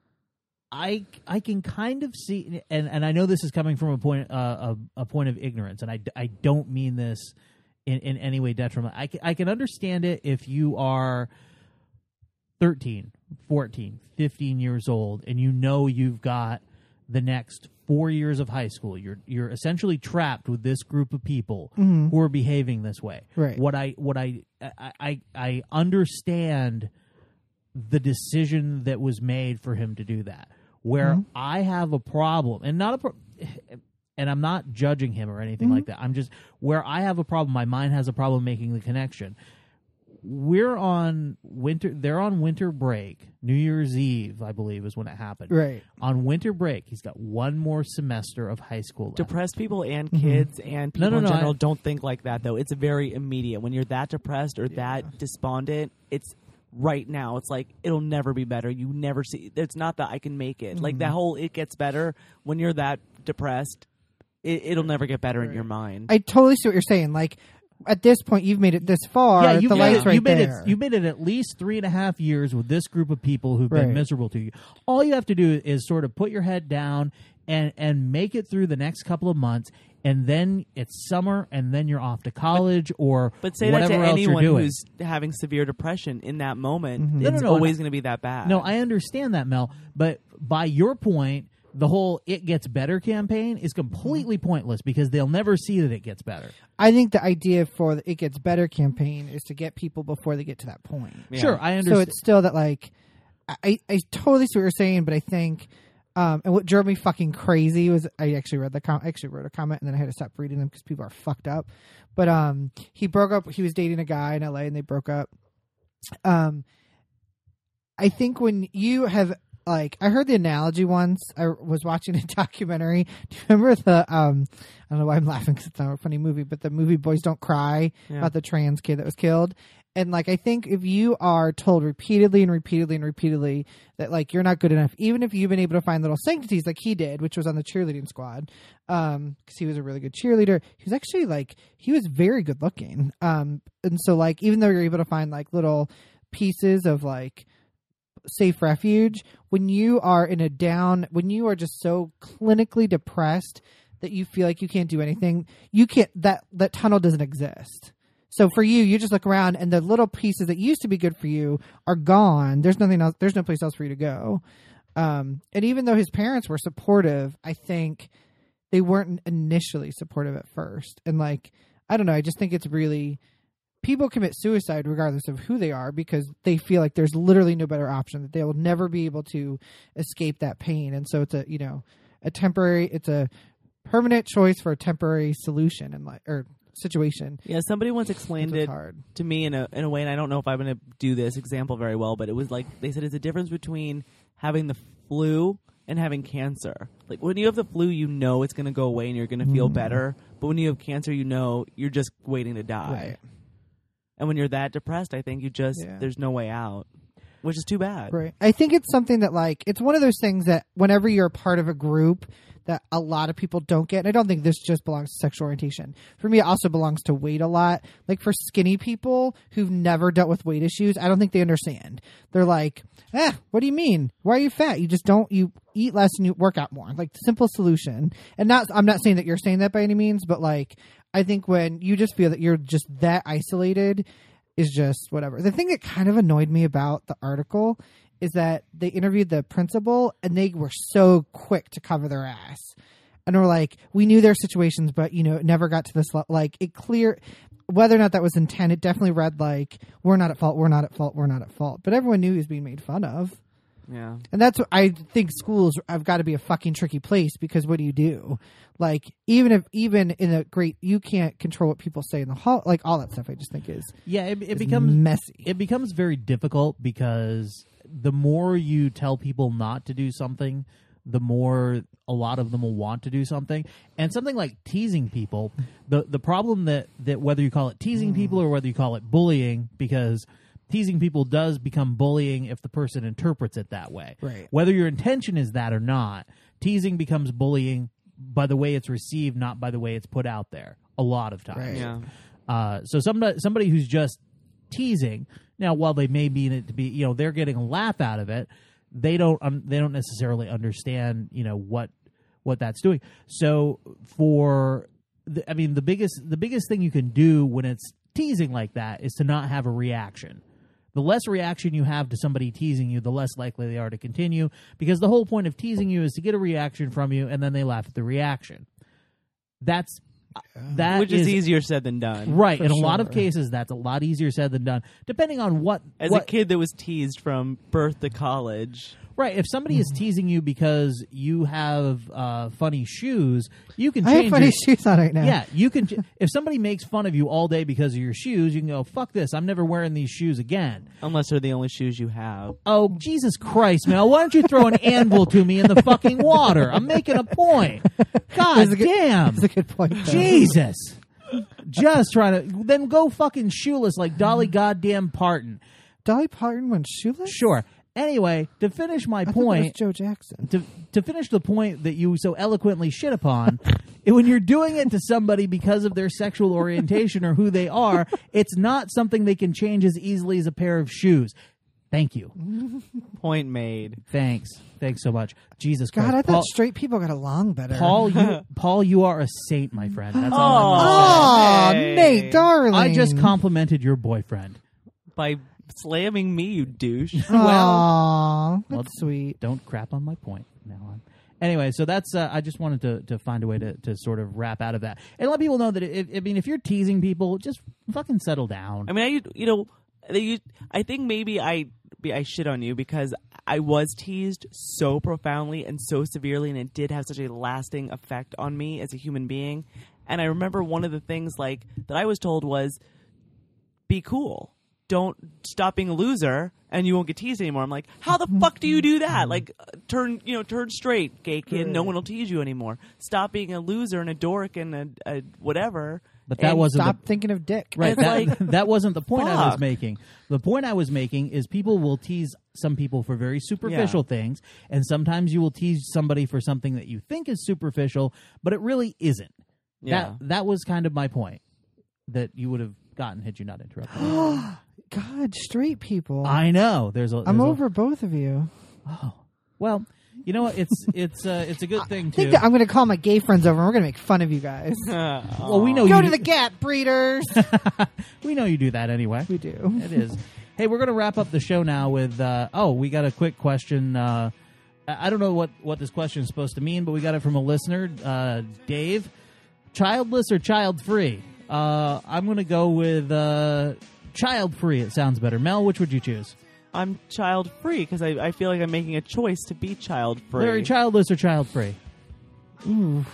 F: I I can kind of see, and, and I know this is coming from a point uh, a, a point of ignorance, and I, I don't mean this in, in any way detriment. I can, I can understand it if you are thirteen, fourteen, fifteen years old, and you know you've got the next four years of high school. You're you're essentially trapped with this group of people
D: Mhm.
F: who are behaving this way.
D: Right.
F: What I what I I I, I understand the decision that was made for him to do that. Where
D: Mhm.
F: I have a problem, and not a, pro- and I'm not judging him or anything
D: Mhm.
F: like that. I'm just where I have a problem. My mind has a problem making the connection. we're on winter. They're on winter break. New Year's Eve, I believe, is when it happened.
D: Right.
F: On winter break, he's got one more semester of high school left.
C: Depressed people and kids mm-hmm. and people
F: no, no,
C: in
F: no,
C: general
F: I,
C: don't think like that, though. It's very immediate. When you're that depressed or yeah. that despondent, it's right now. It's like, it'll never be better. You never see. It's not that I can make it. Mm-hmm. Like, that whole it gets better when you're that depressed, it, it'll never get better right. in your mind.
D: I totally see what you're saying. Like, at this point, you've made it this far.
F: Yeah, you
D: the
F: made
D: light's
F: it,
D: right
F: you made
D: there.
F: It, you made it at least three and a half years with this group of people who've been
D: right.
F: miserable to you. All you have to do is sort of put your head down and, and make it through the next couple of months, and then it's summer, and then you're off to college
C: but,
F: or
C: but say
F: whatever
C: that to
F: else
C: anyone
F: you're doing.
C: who's having severe depression in that moment.
D: Mm-hmm.
C: It's
F: no, no, no,
C: always
F: no.
C: going to be that bad.
F: No, I understand that, Mel. But by your point, the whole It Gets Better campaign is completely pointless because they'll never see that it gets better.
D: I think the idea for the It Gets Better campaign is to get people before they get to that point.
F: Yeah. Sure, I understand.
D: So it's still that, like, I, I totally see what you're saying, but I think, um, and what drove me fucking crazy was I actually read the com- I actually wrote a comment and then I had to stop reading them because people are fucked up. But um, he broke up. He was dating a guy in L A and they broke up. Um, I think when you have. Like, I heard the analogy once. I was watching a documentary. Do you remember the, um, I don't know why I'm laughing because it's not a funny movie, but the movie Boys Don't Cry yeah. about the trans kid that was killed. And, like, I think if you are told repeatedly and repeatedly and repeatedly that, like, you're not good enough, even if you've been able to find little sanctities like he did, which was on the cheerleading squad, um, because he was a really good cheerleader. He was actually, like, he was very good looking. Um, and so, like, even though you're able to find, like, little pieces of, like, safe refuge, when you are in a down, when you are just so clinically depressed that you feel like you can't do anything, you can't, that that tunnel doesn't exist. So for you, you just look around and the little pieces that used to be good for you are gone. There's nothing else, there's no place else for you to go. Um, and even though his parents were supportive, I think they weren't initially supportive at first. And, like, I don't know, I just think it's really, people commit suicide regardless of who they are because they feel like there's literally no better option, that they will never be able to escape that pain. And so it's a, you know, a temporary, it's a permanent choice for a temporary solution and like, or situation.
C: Yeah. Somebody once explained it
D: hard.
C: to me in a, in a way, and I don't know if I'm going to do this example very well, but it was like, they said it's a difference between having the flu and having cancer. Like, when you have the flu, you know it's going to go away and you're going to feel mm. better. But when you have cancer, you know you're just waiting to die.
D: Right.
C: And when you're that depressed, I think you just,
D: yeah.
C: there's no way out, which is too bad.
D: Right. I think it's something that, like, it's one of those things that whenever you're a part of a group that a lot of people don't get, and I don't think this just belongs to sexual orientation. For me, it also belongs to weight a lot. Like, for skinny people who've never dealt with weight issues, I don't think they understand. They're like, ah, what do you mean? Why are you fat? You just don't, you eat less and you work out more. Like, simple solution. And not, I'm not saying that you're saying that by any means, but, like, I think when you just feel that you're just that isolated is just whatever. The thing that kind of annoyed me about the article is that they interviewed the principal and they were so quick to cover their ass. And were like, we knew their situations, but, you know, it never got to this level. Like, it clear, whether or not that was intent, it definitely read like, we're not at fault, we're not at fault, we're not at fault. But everyone knew he was being made fun of.
C: Yeah.
D: And that's what I think schools have got to be a fucking tricky place because what do you do? Like, even if, even in a great, you can't control what people say in the hall, like all that stuff I just think is,
F: yeah, it, it
D: is
F: becomes
D: messy.
F: It becomes very difficult because the more you tell people not to do something, the more a lot of them will want to do something. And something like teasing people, the the problem that, that whether you call it teasing mm. people or whether you call it bullying, because teasing people does become bullying if the person interprets it that way.
D: Right.
F: Whether your intention is that or not, teasing becomes bullying by the way it's received, not by the way it's put out there a lot of times.
D: Right.
C: Yeah.
F: Uh, so somebody, somebody who's just teasing, now while they may mean it to be, you know, they're getting a laugh out of it, they don't um, they don't necessarily understand, you know, what what that's doing. So for the, I mean the biggest the biggest thing you can do when it's teasing like that is to not have a reaction. The less reaction you have to somebody teasing you, the less likely they are to continue, because the whole point of teasing you is to get a reaction from you and then they laugh at the reaction. That's
B: that
C: Which is, easier said than done.
B: Right.
C: For
B: In a
C: sure.
B: lot of cases, that's a lot easier said than done, depending on what...
C: As
B: what,
C: a kid that was teased from birth to college.
B: Right. If somebody is teasing you because you have uh, funny shoes, you can
D: I
B: change
D: have funny
B: your-
D: shoes on right now.
B: Yeah, you can. ch- If somebody makes fun of you all day because of your shoes, you can go, fuck this, I'm never wearing these shoes again.
C: Unless they're the only shoes you have.
B: Oh, Jesus Christ, Mel, why don't you throw an anvil to me in the fucking water? I'm making a point. God
D: That's a good-
B: damn.
D: that's a good point, though.
B: Jesus. Just trying to... Then go fucking shoeless like Dolly goddamn Parton.
D: Dolly Parton went shoeless?
B: Sure. Anyway, to finish my
D: I thought that was
B: point...
D: Joe Jackson.
B: To, to finish the point that you so eloquently shit upon, when you're doing it to somebody because of their sexual orientation or who they are, it's not something they can change as easily as a pair of shoes. Thank you.
C: Point made.
B: Thanks. Thanks so much. Jesus
D: God,
B: Christ.
D: I thought
B: Paul,
D: straight people got along better.
B: Paul, you, Paul, you are a saint, my friend. That's all I'm
D: Oh,
B: going to say.
D: Nate, darling.
B: I just complimented your boyfriend.
C: By slamming me, you douche.
D: Aw,
B: well,
D: that's sweet.
B: Don't crap on my point now on. Anyway, so that's uh, I just wanted to, to find a way to, to sort of wrap out of that and let people know that if, I mean if you're teasing people, just fucking settle down.
C: I mean, I you know, you, I think maybe I I shit on you because I was teased so profoundly and so severely, and it did have such a lasting effect on me as a human being. And I remember one of the things like that I was told was, "Be cool. Don't stop being a loser, and you won't get teased anymore." I'm like, how the fuck do you do that? Like, uh, turn you know, turn straight, gay kid. No one will tease you anymore. Stop being a loser and a dork and a, a whatever.
B: But that
C: and
B: wasn't
D: Stop
B: the,
D: thinking of dick.
B: right.
C: It's
B: That,
C: like,
B: that wasn't the point I was
C: fuck.
B: making. The point I was making is people will tease some people for very superficial
C: Yeah.
B: things, and sometimes you will tease somebody for something that you think is superficial, but it really isn't.
C: Yeah.
B: That that was kind of my point. That you would have gotten had you not interrupted.
D: God, straight people.
B: I know. There's a.
D: I'm
B: there's a-
D: over both of you.
B: Oh, well, you know what? It's it's uh, it's a good thing
D: I
B: too.
D: think that I'm going to call my gay friends over and we're going to make fun of you guys.
B: well, we know
D: Go
B: you
D: to
B: do-
D: the Gap, breeders.
B: we know you do that anyway.
D: We do.
B: It is. Hey, we're going to wrap up the show now with. Uh, oh, we got a quick question. Uh, I I don't know what what this question is supposed to mean, but we got it from a listener, uh, Dave. Childless or child free? Uh, I'm going to go with uh, child free. It sounds better. Mel, which would you choose?
C: I'm child free because I, I feel like I'm making a choice to be child free.
B: Larry, childless or child free?
D: Ooh.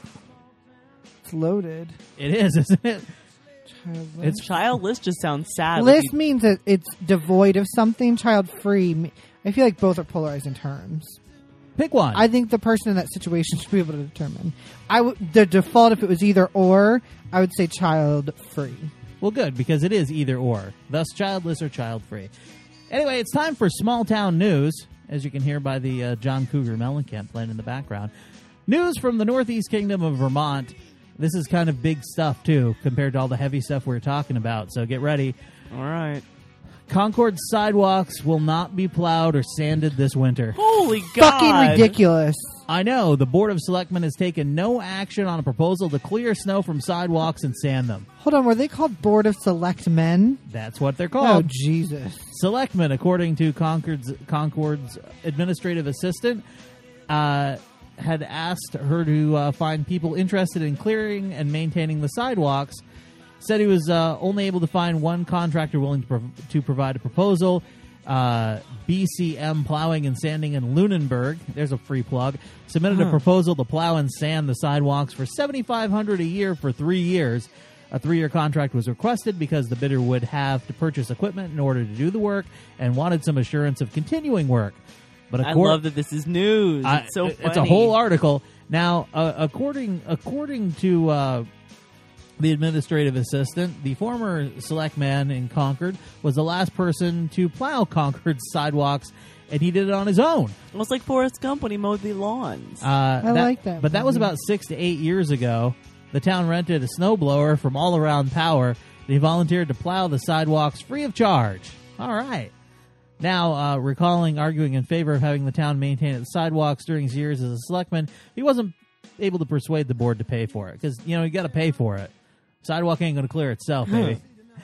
D: It's loaded.
B: It is, isn't it?
D: Childless.
C: It's childless. Just sounds sad.
D: List
C: Like you-
D: means that it's devoid of something. Child free. I feel like both are polarizing terms.
B: Pick one.
D: I think the person in that situation should be able to determine. I w- the default, if it was either or, I would say child free.
B: Well, good, because it is either or. Thus, childless or child free. Anyway, it's time for small town news, as you can hear by the uh, John Cougar Mellencamp playing in the background. News from the Northeast Kingdom of Vermont. This is kind of big stuff, too, compared to all the heavy stuff we we're talking about, so get ready.
C: All right.
B: Concord's sidewalks will not be plowed or sanded this winter.
C: Holy God.
D: Fucking ridiculous.
B: I know. The Board of Selectmen has taken no action on a proposal to clear snow from sidewalks and sand them.
D: Hold on, were they called Board of Select Men?
B: That's what they're
D: Oh,
B: called.
D: Jesus.
B: Selectmen, according to Concord's, Concord's administrative assistant, uh, had asked her to uh, find people interested in clearing and maintaining the sidewalks. Said he was uh, only able to find one contractor willing to, prov- to provide a proposal. Uh, B C M Plowing and Sanding in Lunenburg, there's a free plug, submitted
C: Huh.
B: a proposal to plow and sand the sidewalks for seventy-five hundred dollars a year for three years. A three-year contract was requested because the bidder would have to purchase equipment in order to do the work and wanted some assurance of continuing work. But
C: I
B: accor-
C: love that this is news.
B: I-
C: It's so funny.
B: It's a whole article. Now, uh, according according to uh, the administrative assistant, the former selectman in Concord was the last person to plow Concord's sidewalks, and he did it on his own.
C: Almost like Forrest Gump when he mowed the lawns.
B: Uh,
D: I like that
B: But that was
D: movie.
B: about six to eight years ago. The town rented a snowblower from All Around Power. And he volunteered to plow the sidewalks free of charge. All right. Now, uh, recalling arguing in favor of having the town maintain its sidewalks during his years as a selectman, he wasn't able to persuade the board to pay for it because, you know, you got to pay for it. Sidewalk ain't going to clear itself, baby.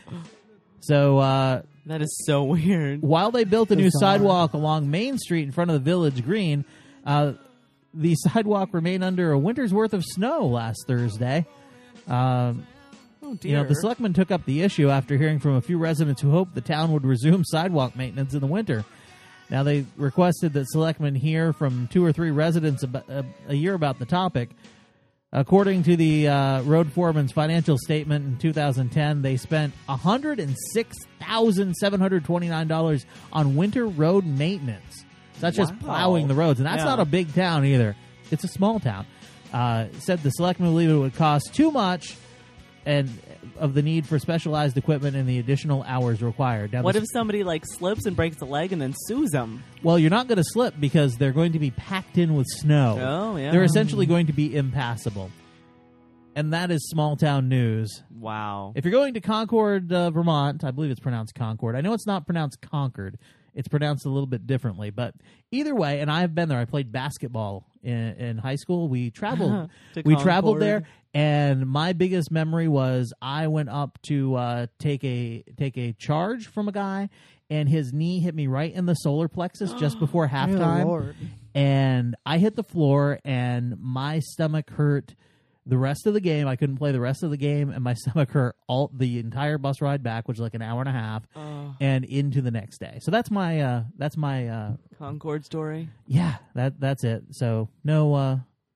B: So, uh,
C: that is so weird.
B: while they built a new
D: Bizarre.
B: sidewalk along Main Street in front of the Village Green, uh, the sidewalk remained under a winter's worth of snow last Thursday.
F: Um,
C: Oh,
F: you know, the selectmen took up the issue after hearing from a few residents who hoped the town would resume sidewalk maintenance in the winter. Now, they requested that selectmen hear from two or three residents ab- a, a year about the topic. According to the uh, road foreman's financial statement in two thousand ten, they spent one hundred six thousand seven hundred twenty-nine dollars on winter road maintenance. So that's just
C: Wow.
F: plowing the roads. And that's
C: Yeah.
F: not a big town either. It's a small town. Uh, said the selectmen believe it would cost too much and of the need for specialized equipment and the additional hours required. Now,
C: What
F: the-
C: if somebody like slips and breaks a leg and then sues them?
F: Well, you're not going to slip because they're going to be packed in with snow.
C: Oh, yeah.
F: They're essentially going to be impassable. And that is small town news.
C: Wow.
F: If you're going to Concord, uh, Vermont, I believe it's pronounced Concord. I know it's not pronounced Concord. It's pronounced a little bit differently. But either way, and I've been there. I played basketball in, in high school. We traveled.
C: To
F: we traveled
C: Concord.
F: there. And my biggest memory was I went up to uh, take a take a charge from a guy, and his knee hit me right in the solar plexus just before halftime.
D: Lord.
F: And I hit the floor, and my stomach hurt the rest of the game. I couldn't play the rest of the game, and my stomach hurt all the entire bus ride back, which was like an hour and a half,
C: Oh.
F: and into the next day. So that's my uh, that's my uh,
C: Concord story.
F: yeah. That that's it. So no. Uh,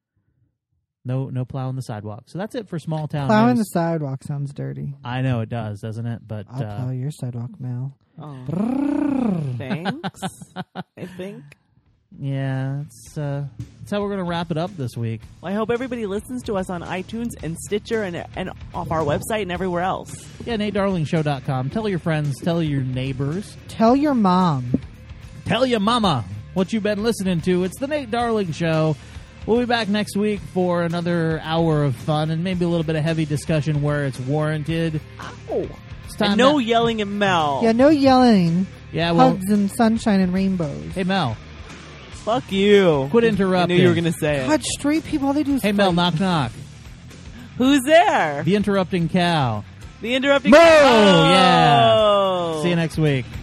F: No, no plowing the sidewalk. So that's it for small town
D: Plowing the
F: news.
D: sidewalk sounds dirty.
F: I know it does, doesn't it? But
D: I'll
F: uh,
D: plow your sidewalk, Mel.
C: Oh.
D: Brrr.
C: Thanks. I think.
F: yeah, it's uh, that's how we're gonna wrap it up this week.
C: Well, I hope everybody listens to us on iTunes and Stitcher and and off our website and everywhere else.
F: Yeah, Nate Darling Show dot com. Tell your friends. Tell your neighbors.
D: Tell your mom.
F: Tell your mama what you've been listening to. It's the Nate Darling Show. We'll be back next week for another hour of fun and maybe a little bit of heavy discussion where it's warranted.
C: Oh,
F: It's time
C: and no
F: to-
C: yelling at Mel.
D: Yeah, no yelling.
F: Yeah, well,
D: Hugs and sunshine and rainbows.
F: hey Mel,
C: Fuck you.
F: quit
C: I
F: interrupting.
C: knew you were going to say it.
D: God, straight people, all they do is
F: Hey Mel,
D: fight.
F: knock knock.
C: Who's there?
F: The interrupting cow.
C: The interrupting.
F: Moo!
C: Oh!
F: Yeah. See you next week.